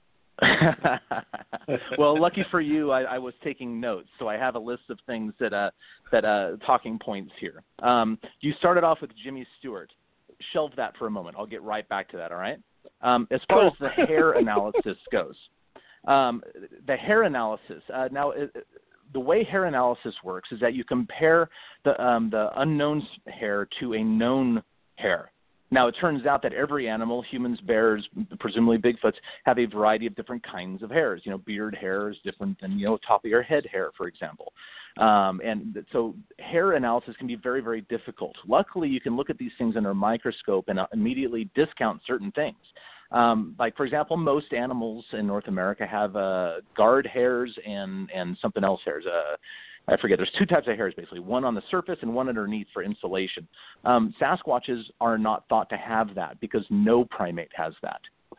Well, lucky for you, I, I was taking notes, so I have a list of things that uh, that uh, talking points here. Um, you started off with Jimmy Stewart. Shelve that for a moment. I'll get right back to that, all right? Um, as far as the hair analysis goes, um, the hair analysis, uh, now it, the way hair analysis works is that you compare the, um, the unknown hair to a known hair. Now, it turns out that every animal, humans, bears, presumably Bigfoots, have a variety of different kinds of hairs. You know, beard hair is different than, you know, top of your head hair, for example. Um, and so hair analysis can be very, very difficult. Luckily, you can look at these things under a microscope and uh, immediately discount certain things. Um, like, for example, most animals in North America have uh, guard hairs and, and something else hairs. Uh, I forget. There's two types of hairs, basically, one on the surface and one underneath for insulation. Um, Sasquatches are not thought to have that because no primate has that.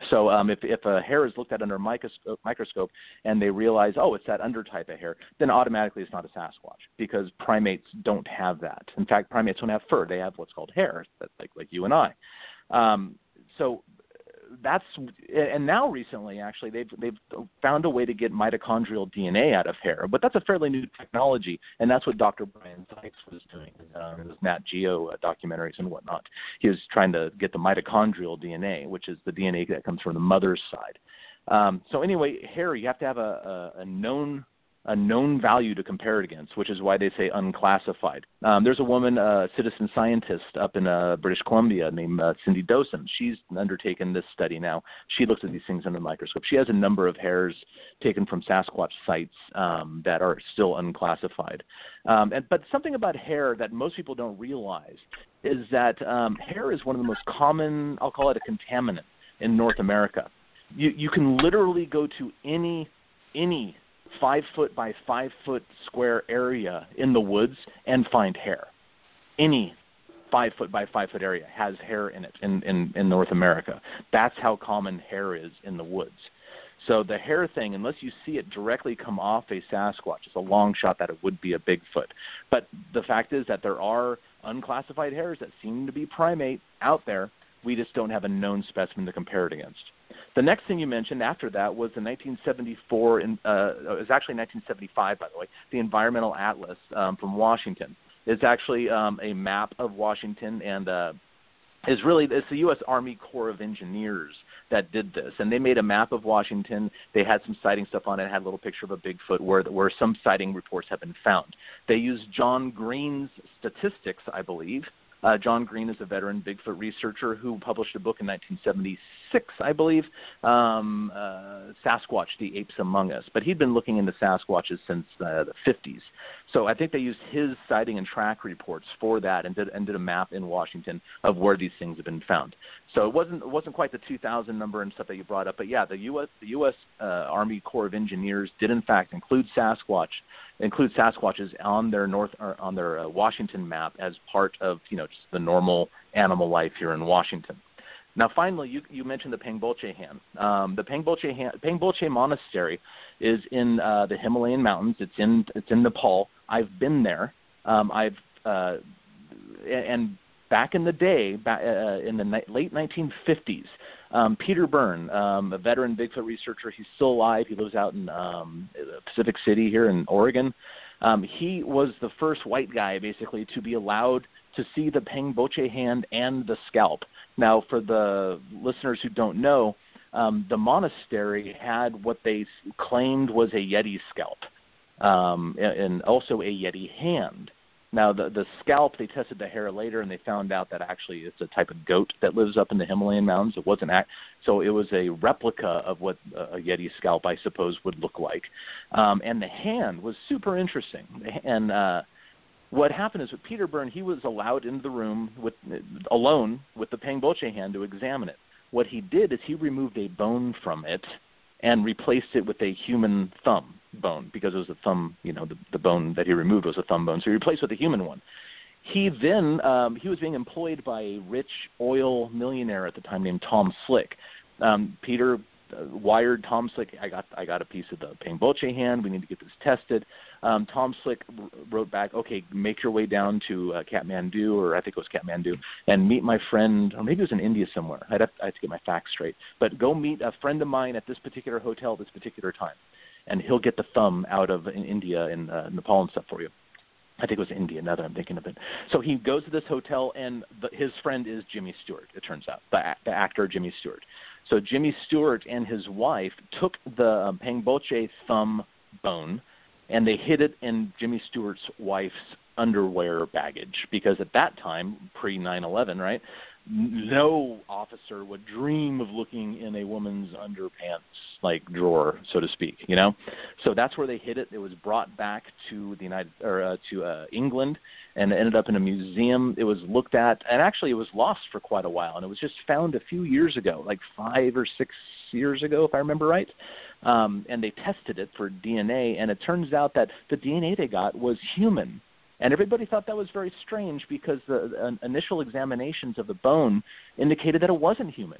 So um, if, if a hair is looked at under a microscope, microscope and they realize, oh, it's that undertype of hair, then automatically it's not a Sasquatch, because primates don't have that. In fact, primates don't have fur. They have what's called hair, like, like you and I. Um, so that's and now recently actually they've they've found a way to get mitochondrial D N A out of hair, but that's a fairly new technology, and that's what Doctor Brian Sykes was doing um, in his Nat Geo uh, documentaries and whatnot. He was trying to get the mitochondrial D N A, which is the D N A that comes from the mother's side. Um, so anyway, hair, you have to have a, a, a known a known value to compare it against, which is why they say unclassified. Um, there's a woman, a citizen scientist up in uh, British Columbia named uh, Cindy Dawson. She's undertaken this study now. She looks at these things under the microscope. She has a number of hairs taken from Sasquatch sites um, that are still unclassified. Um, and, but something about hair that most people don't realize is that um, hair is one of the most common, I'll call it a contaminant in North America. You, you can literally go to any any five foot by five foot square area in the woods and find hair. Any five foot by five foot area has hair in it in, in, in North America. That's how common hair is in the woods. So the hair thing, unless you see it directly come off a Sasquatch, it's a long shot that it would be a Bigfoot. But the fact is that there are unclassified hairs that seem to be primate out there. We just don't have a known specimen to compare it against. The next thing you mentioned after that was the nineteen seventy-four, in, uh, it was actually nineteen seventy-five, by the way, the Environmental Atlas um, from Washington. It's actually um, a map of Washington, and uh, is really, it's the U S Army Corps of Engineers that did this. And they made a map of Washington. They had some sighting stuff on it. It had a little picture of a Bigfoot where, where some sighting reports have been found. They used John Green's statistics, I believe. Uh, John Green is a veteran Bigfoot researcher who published a book in nineteen seventy-six, I believe, um, uh, Sasquatch, the Apes Among Us. But he'd been looking into Sasquatches since uh, the fifties. So I think they used his sighting and track reports for that and did, and did a map in Washington of where these things have been found. So it wasn't it wasn't quite the two thousand number and stuff that you brought up, but yeah, the U S the U S Uh, Army Corps of Engineers did in fact include Sasquatch, include Sasquatches on their North or on their uh, Washington map as part of you know just the normal animal life here in Washington. Now, finally, you, you mentioned the Pangboche Han. Um, the Pangboche Han, Pangboche Monastery is in uh, the Himalayan mountains. It's in it's in Nepal. I've been there. Um, I've uh, and back in the day, back, uh, in the ni- late nineteen fifties, um, Peter Byrne, um, a veteran Bigfoot researcher, he's still alive. He lives out in um, Pacific City here in Oregon. Um, he was the first white guy, basically, to be allowed to see the Pangboche hand and the scalp. Now, for the listeners who don't know, um, the monastery had what they claimed was a Yeti scalp um, and also a Yeti hand. Now, the, the scalp, they tested the hair later, and they found out that actually it's a type of goat that lives up in the Himalayan mountains. It wasn't act- so it was a replica of what a Yeti scalp, I suppose, would look like. Um, and the hand was super interesting. And uh, what happened is with Peter Byrne, he was allowed into the room with alone with the Pangboche hand to examine it. What he did is he removed a bone from it and replaced it with a human thumb bone, because it was a thumb, you know, the, the bone that he removed was a thumb bone, so he replaced it with a human one. He then, um, he was being employed by a rich oil millionaire at the time named Tom Slick. Um, Peter uh, wired Tom Slick, I got I got a piece of the Pangboche hand, we need to get this tested. Um, Tom Slick r- wrote back, okay, make your way down to uh, Kathmandu, or I think it was Kathmandu, and meet my friend, or maybe it was in India somewhere. I'd have, I have to get my facts straight. But go meet a friend of mine at this particular hotel this particular time, and he'll get the thumb out of in India and uh, Nepal and stuff for you. I think it was India, now that I'm thinking of it. So he goes to this hotel, and the, his friend is Jimmy Stewart, it turns out, the, the actor Jimmy Stewart. So Jimmy Stewart and his wife took the um, Pangboche thumb bone, and they hid it in Jimmy Stewart's wife's underwear baggage, because at that time, pre nine eleven, right, no officer would dream of looking in a woman's underpants, like, drawer, so to speak, you know? So that's where they hid it. It was brought back to the United, or uh, to uh, England, and ended up in a museum. It was looked at, and actually it was lost for quite a while, and it was just found a few years ago, like five or six years ago, if I remember right. Um, and they tested it for D N A, and it turns out that the D N A they got was human. And everybody thought that was very strange, because the uh, initial examinations of the bone indicated that it wasn't human.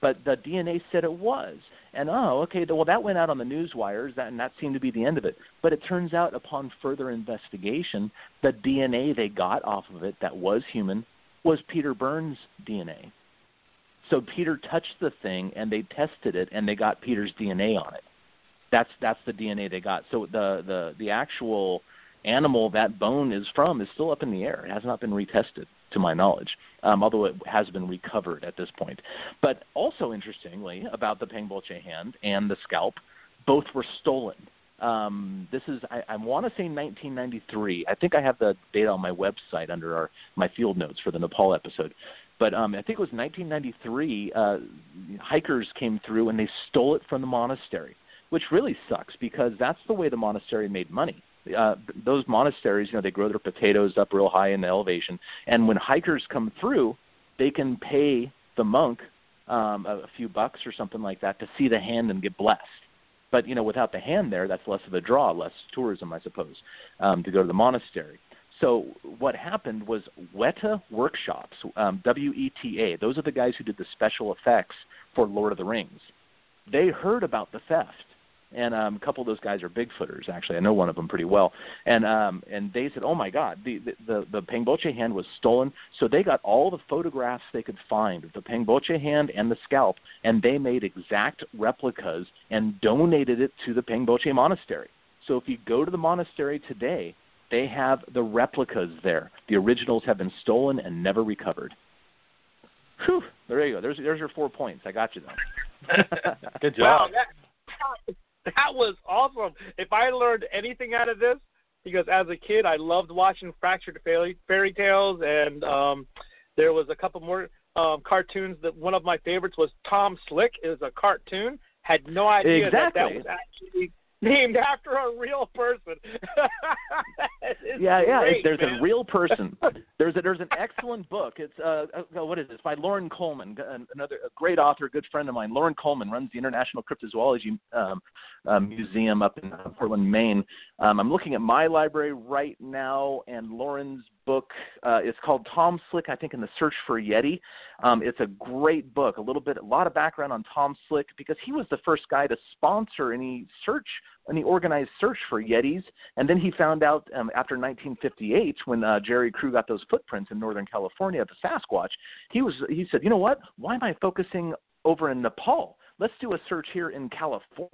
but the D N A said it was. And, oh, okay, well, that went out on the news wires, that, and that seemed to be the end of it. But it turns out upon further investigation, the D N A they got off of it that was human was Peter Burns' D N A. So Peter touched the thing, and they tested it, and they got Peter's D N A on it. That's that's the D N A they got. So the, the, the actual animal that bone is from is still up in the air. It has not been retested, to my knowledge, um, although it has been recovered at this point. But also interestingly about the Pangboche hand and the scalp, both were stolen. Um, this is, I, I want to say nineteen ninety-three. I think I have the data on my website under our my field notes for the Nepal episode. But um, I think it was nineteen ninety-three, uh, hikers came through and they stole it from the monastery, which really sucks because that's the way the monastery made money. Uh, those monasteries, you know, they grow their potatoes up real high in the elevation, and when hikers come through, they can pay the monk um, a, a few bucks or something like that to see the hand and get blessed. But, you know, without the hand there, that's less of a draw, less tourism, I suppose, um, to go to the monastery. So what happened was Weta Workshops, um, W E T A, those are the guys who did the special effects for Lord of the Rings. They heard about the theft. And um, a couple of those guys are Bigfooters, actually. I know one of them pretty well. And um, and they said, oh, my God, the, the, the Pangboche hand was stolen. So they got all the photographs they could find of the Pangboche hand and the scalp, and they made exact replicas and donated it to the Pangboche Monastery. So if you go to the monastery today, they have the replicas there. The originals have been stolen and never recovered. Whew, there you go. There's, there's your four points. I got you, though. Good job. Wow, that, that was awesome. If I learned anything out of this, because as a kid I loved watching Fractured Fairy, fairy Tales, and um, there was a couple more um, cartoons. That one of my favorites was Tom Slick. It was a cartoon. Had no idea exactly. that that was actually named after a real person. yeah, yeah. Great, there's man. a real person. There's a, there's an excellent book. It's uh, uh what is this? By Lauren Coleman, another a great author, good friend of mine. Lauren Coleman runs the International Cryptozoology um, uh, Museum up in Portland, Maine. Um, I'm looking at my library right now, and Lauren's book uh, is called Tom Slick, I think, in the Search for Yeti. Um, it's a great book. A little bit, a lot of background on Tom Slick because he was the first guy to sponsor any search, any organized search for Yetis. And then he found out um, after nineteen fifty-eight, when uh, Jerry Crew got those footprints in Northern California of the Sasquatch, he was he said, you know what? Why am I focusing over in Nepal? Let's do a search here in California.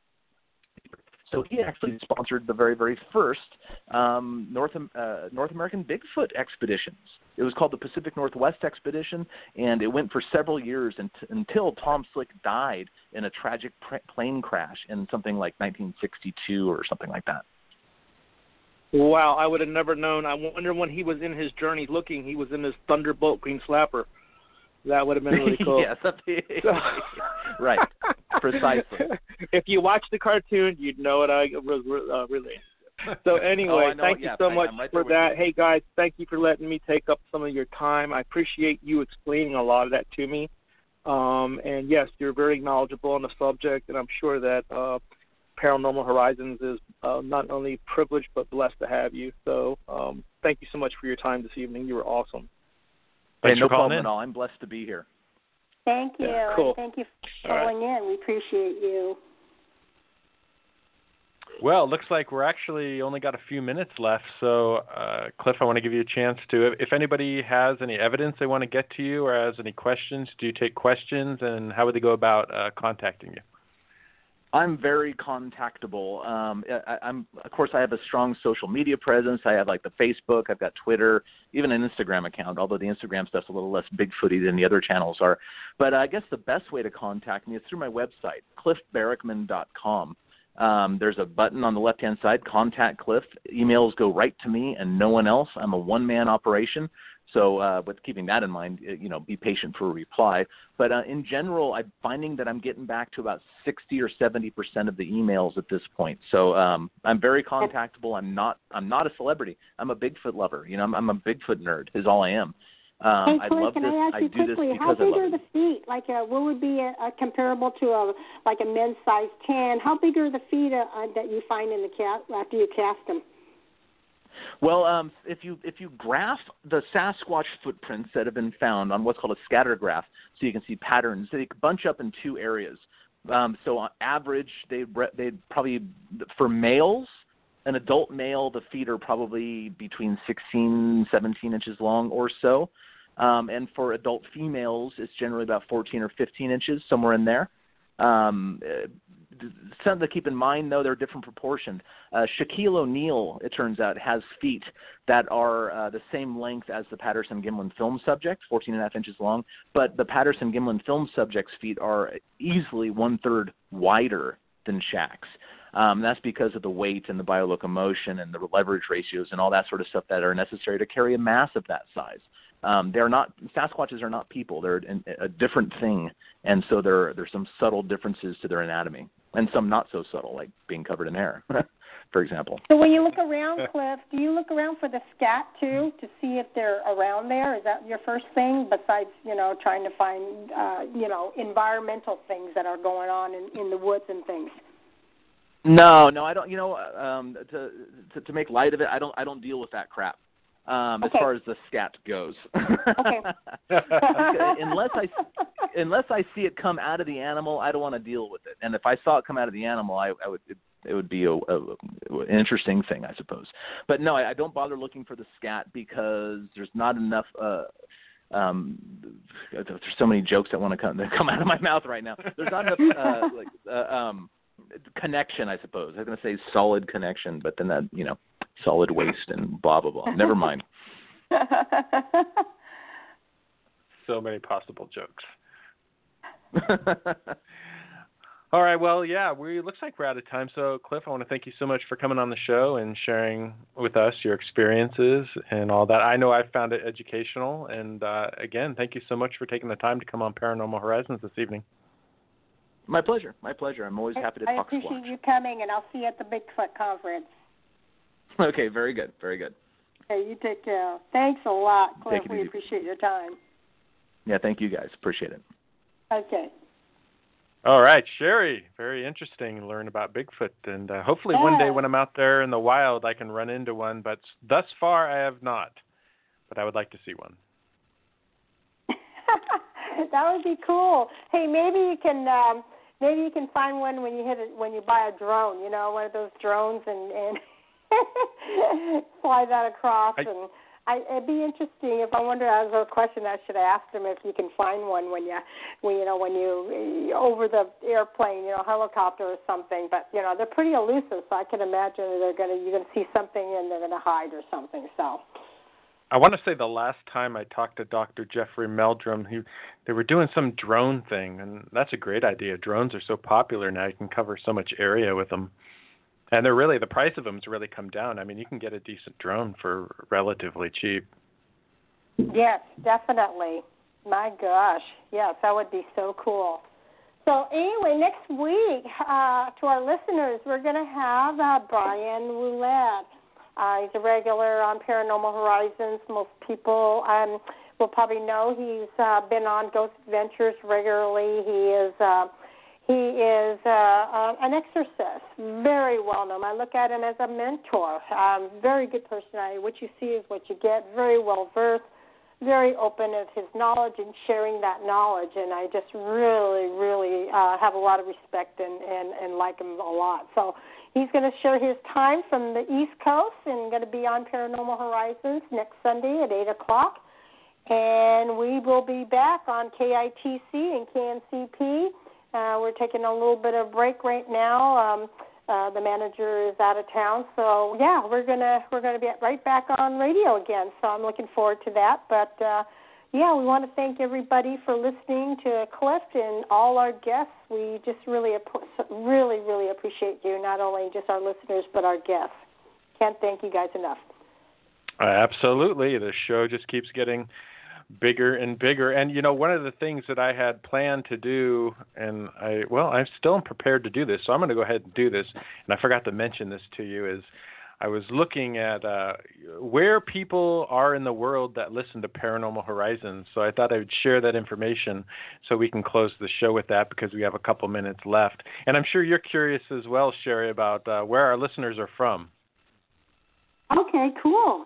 So he actually sponsored the very, very first um, North uh, North American Bigfoot expeditions. It was called the Pacific Northwest Expedition, and it went for several years unt- until Tom Slick died in a tragic pr- plane crash in something like nineteen sixty-two or something like that. Wow, I would have never known. I wonder when he was in his journey looking, he was in his Thunderbolt Green Slapper. That would have been really cool. yes, right, precisely. If you watch the cartoon, you'd know what I was uh, relating to. So anyway, oh, thank yeah, you so I, much right for that. Hey, guys, thank you for letting me take up some of your time. I appreciate you explaining a lot of that to me. Um, and, yes, you're very knowledgeable on the subject, and I'm sure that uh, Paranormal Horizons is uh, not only privileged but blessed to have you. So um, thank you so much for your time this evening. You were awesome. Thanks hey, no for calling problem in. at all. I'm blessed to be here. Thank you. Yeah, cool. And thank you for calling right. in. We appreciate you. Well, it looks like we're actually only got a few minutes left. So, uh, Cliff, I want to give you a chance to, if, if anybody has any evidence they want to get to you or has any questions, do you take questions, and how would they go about uh, contacting you? I'm very contactable. Um, I, I'm, of course, I have a strong social media presence. I have like the Facebook, I've got Twitter, even an Instagram account, although the Instagram stuff's a little less Bigfooty than the other channels are. But I guess the best way to contact me is through my website, cliff barrickman dot com. Um, there's a button on the left-hand side, Contact Cliff. Emails go right to me and no one else. I'm a one-man operation. So uh, with keeping that in mind, you know, be patient for a reply. But uh, in general, I'm finding that I'm getting back to about sixty or seventy percent of the emails at this point. So um, I'm very contactable. I'm not I'm not a celebrity. I'm a Bigfoot lover. You know, I'm, I'm a Bigfoot nerd is all I am. Um, hey, I Cliff, love can this. I ask you I do quickly, this how because I big love are it. the feet? Like, a, what would be a, a comparable to a like a men's size ten? How big are the feet uh, uh, that you find in the cast after you cast them? Well, um, if you if you graph the Sasquatch footprints that have been found on what's called a scatter graph, so you can see patterns, they bunch up in two areas. Um, so on average, they they probably for males, an adult male, the feet are probably between sixteen, seventeen inches long or so, um, and for adult females, it's generally about fourteen or fifteen inches, somewhere in there. Um, something to keep in mind, though, they're different proportions. Uh, Shaquille O'Neal, it turns out, has feet that are uh, the same length as the Patterson-Gimlin film subject, fourteen and a half inches long, but the Patterson-Gimlin film subject's feet are easily one-third wider than Shaq's. Um, that's because of the weight and the biolocomotion and the leverage ratios and all that sort of stuff that are necessary to carry a mass of that size. Um, they're not Sasquatches are not people; they're an, a different thing, and so there there's some subtle differences to their anatomy, and some not so subtle, like being covered in hair, for example. So when you look around, Cliff, do you look around for the scat too to see if they're around there? Is that your first thing, besides you know trying to find uh, you know environmental things that are going on in, in the woods and things? No, no, I don't. You know, um, to, to to make light of it, I don't I don't deal with that crap. Um, okay. As far as the scat goes, okay. unless I unless I see it come out of the animal, I don't want to deal with it. And if I saw it come out of the animal, I, I would it, it would be a, a, an interesting thing, I suppose. But no, I, I don't bother looking for the scat because there's not enough. Uh, um, there's so many jokes that want to come that come out of my mouth right now. There's not enough uh, like uh, um, connection, I suppose. I was going to say solid connection, but then that you know. Solid waste and blah, blah, blah. Never mind. So many possible jokes. All right, well, yeah, we looks like we're out of time. So, Cliff, I want to thank you so much for coming on the show and sharing with us your experiences and all that. I know I found it educational. And, uh, again, thank you so much for taking the time to come on Paranormal Horizons this evening. My pleasure. My pleasure. I'm always happy to I talk appreciate squash. you coming, and I'll see you at the Bigfoot conference. Okay, very good, very good. Hey, you take care. Thanks a lot, Cliff. We easy. appreciate your time. Yeah, thank you guys. Appreciate it. Okay. All right, Sherry. Very interesting to learn about Bigfoot, and uh, hopefully yeah. one day when I'm out there in the wild, I can run into one. But thus far, I have not. But I would like to see one. That would be cool. Hey, maybe you can um, maybe you can find one when you hit it when you buy a drone. You know, one of those drones and. and fly that across, I, and I, it'd be interesting. If I wonder, as a question I should ask them if you can find one when you, when you know, when you over the airplane, you know, helicopter or something. But you know, they're pretty elusive, so I can imagine they're gonna you're gonna see something and they're gonna hide or something. So. I want to say the last time I talked to Doctor Jeffrey Meldrum, he they were doing some drone thing, and that's a great idea. Drones are so popular now; you can cover so much area with them. And they're really, the price of them has really come down. I mean, you can get a decent drone for relatively cheap. Yes, definitely. My gosh. Yes, that would be so cool. So anyway, next week, uh, to our listeners, we're going to have uh, Brian Roulette. Uh, he's a regular on Paranormal Horizons. Most people um, will probably know he's uh, been on Ghost Adventures regularly. He is... Uh, He is uh, uh, an exorcist, very well known. I look at him as a mentor, um, very good personality. What you see is what you get, very well versed, very open of his knowledge and sharing that knowledge. And I just really, really uh, have a lot of respect and, and, and like him a lot. So he's going to share his time from the East Coast and going to be on Paranormal Horizons next Sunday at eight o'clock. And we will be back on K I T C and K N C P. Uh, we're taking a little bit of break right now. Um, uh, the manager is out of town, so yeah, we're gonna we're gonna be right back on radio again. So I'm looking forward to that. But uh, yeah, we want to thank everybody for listening to Cliff and all our guests. We just really really really appreciate you, not only just our listeners but our guests. Can't thank you guys enough. Uh, absolutely, the show just keeps getting bigger and bigger. And, you know, one of the things that I had planned to do, and I, well, I'm still prepared to do this, so I'm going to go ahead and do this. And I forgot to mention this to you, is I was looking at uh, where people are in the world that listen to Paranormal Horizons. So I thought I would share that information so we can close the show with that because we have a couple minutes left. And I'm sure you're curious as well, Sherry, about uh, where our listeners are from. Okay, cool.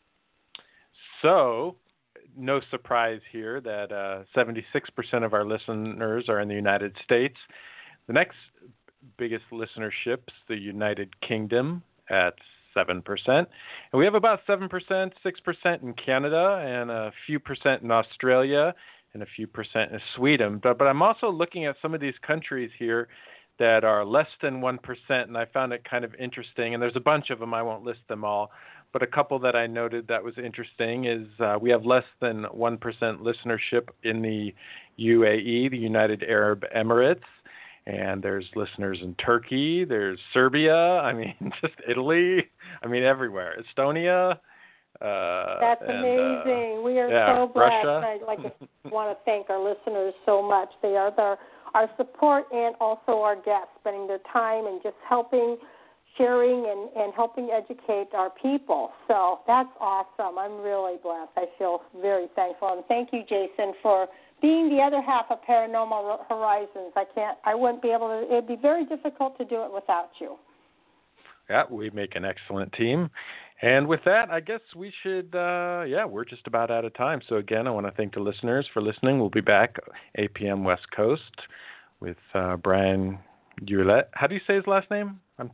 So, no surprise here that uh, seventy-six percent of our listeners are in the United States. The next biggest listenership's the United Kingdom at seven percent. And we have about seven percent, six percent in Canada, and a few percent in Australia, and a few percent in Sweden. But, but I'm also looking at some of these countries here that are less than one percent, and I found it kind of interesting. And there's a bunch of them. I won't list them all. But a couple that I noted that was interesting is uh, we have less than one percent listenership in the U A E, the United Arab Emirates. And there's listeners in Turkey. There's Serbia. I mean, just Italy. I mean, everywhere. Estonia. Uh, That's and, amazing. Uh, we are yeah, so blessed. Russia. I'd like to want to thank our listeners so much. They are the, our support and also our guests, spending their time and just helping, sharing, and, and helping educate our people. So that's awesome. I'm really blessed. I feel very thankful. And thank you, Jason, for being the other half of Paranormal Horizons. I can't, I wouldn't be able to, it'd be very difficult to do it without you. Yeah, we make an excellent team. And with that, I guess we should, uh, yeah, we're just about out of time. So again, I want to thank the listeners for listening. We'll be back eight p.m. West Coast with uh, Brian Roulette. How do you say his last name? I'm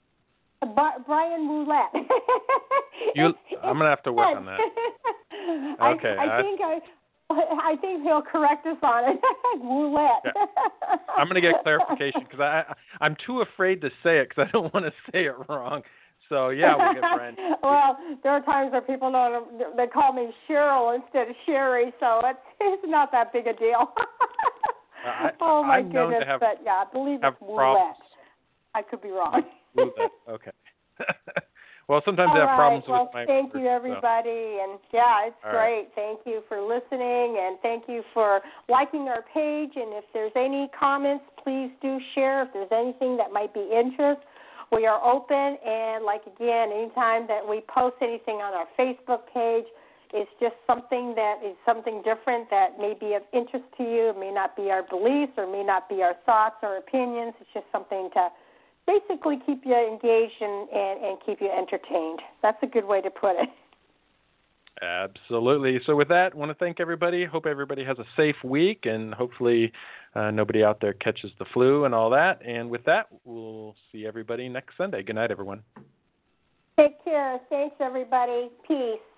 Brian Roulette. you, I'm going to have to work on that. Okay. I, I, I think I... I think he'll correct us on it. Roulette. Yeah. I'm going to get clarification because I, I, I'm too afraid to say it because I don't want to say it wrong. So, yeah, we'll get Brian. Well, there are times where people don't, they call me Cheryl instead of Sherry, so it's, it's not that big a deal. I, oh, my I'm known goodness. to have, but, yeah, I believe it's Roulette. Problems. I could be wrong. Roulette. Okay. Well, sometimes All I have right. problems well, with my thank words, you, everybody. So. And, yeah, it's All great. Right. Thank you for listening, and thank you for liking our page. And if there's any comments, please do share. If there's anything that might be interest, we are open. And, like, again, anytime that we post anything on our Facebook page, it's just something that is something different that may be of interest to you. It may not be our beliefs or may not be our thoughts or opinions. It's just something to basically keep you engaged and, and, and keep you entertained. That's a good way to put it. Absolutely. So with that, I want to thank everybody. Hope everybody has a safe week, and hopefully uh, nobody out there catches the flu and all that. And with that, we'll see everybody next Sunday. Good night, everyone. Take care. Thanks, everybody. Peace.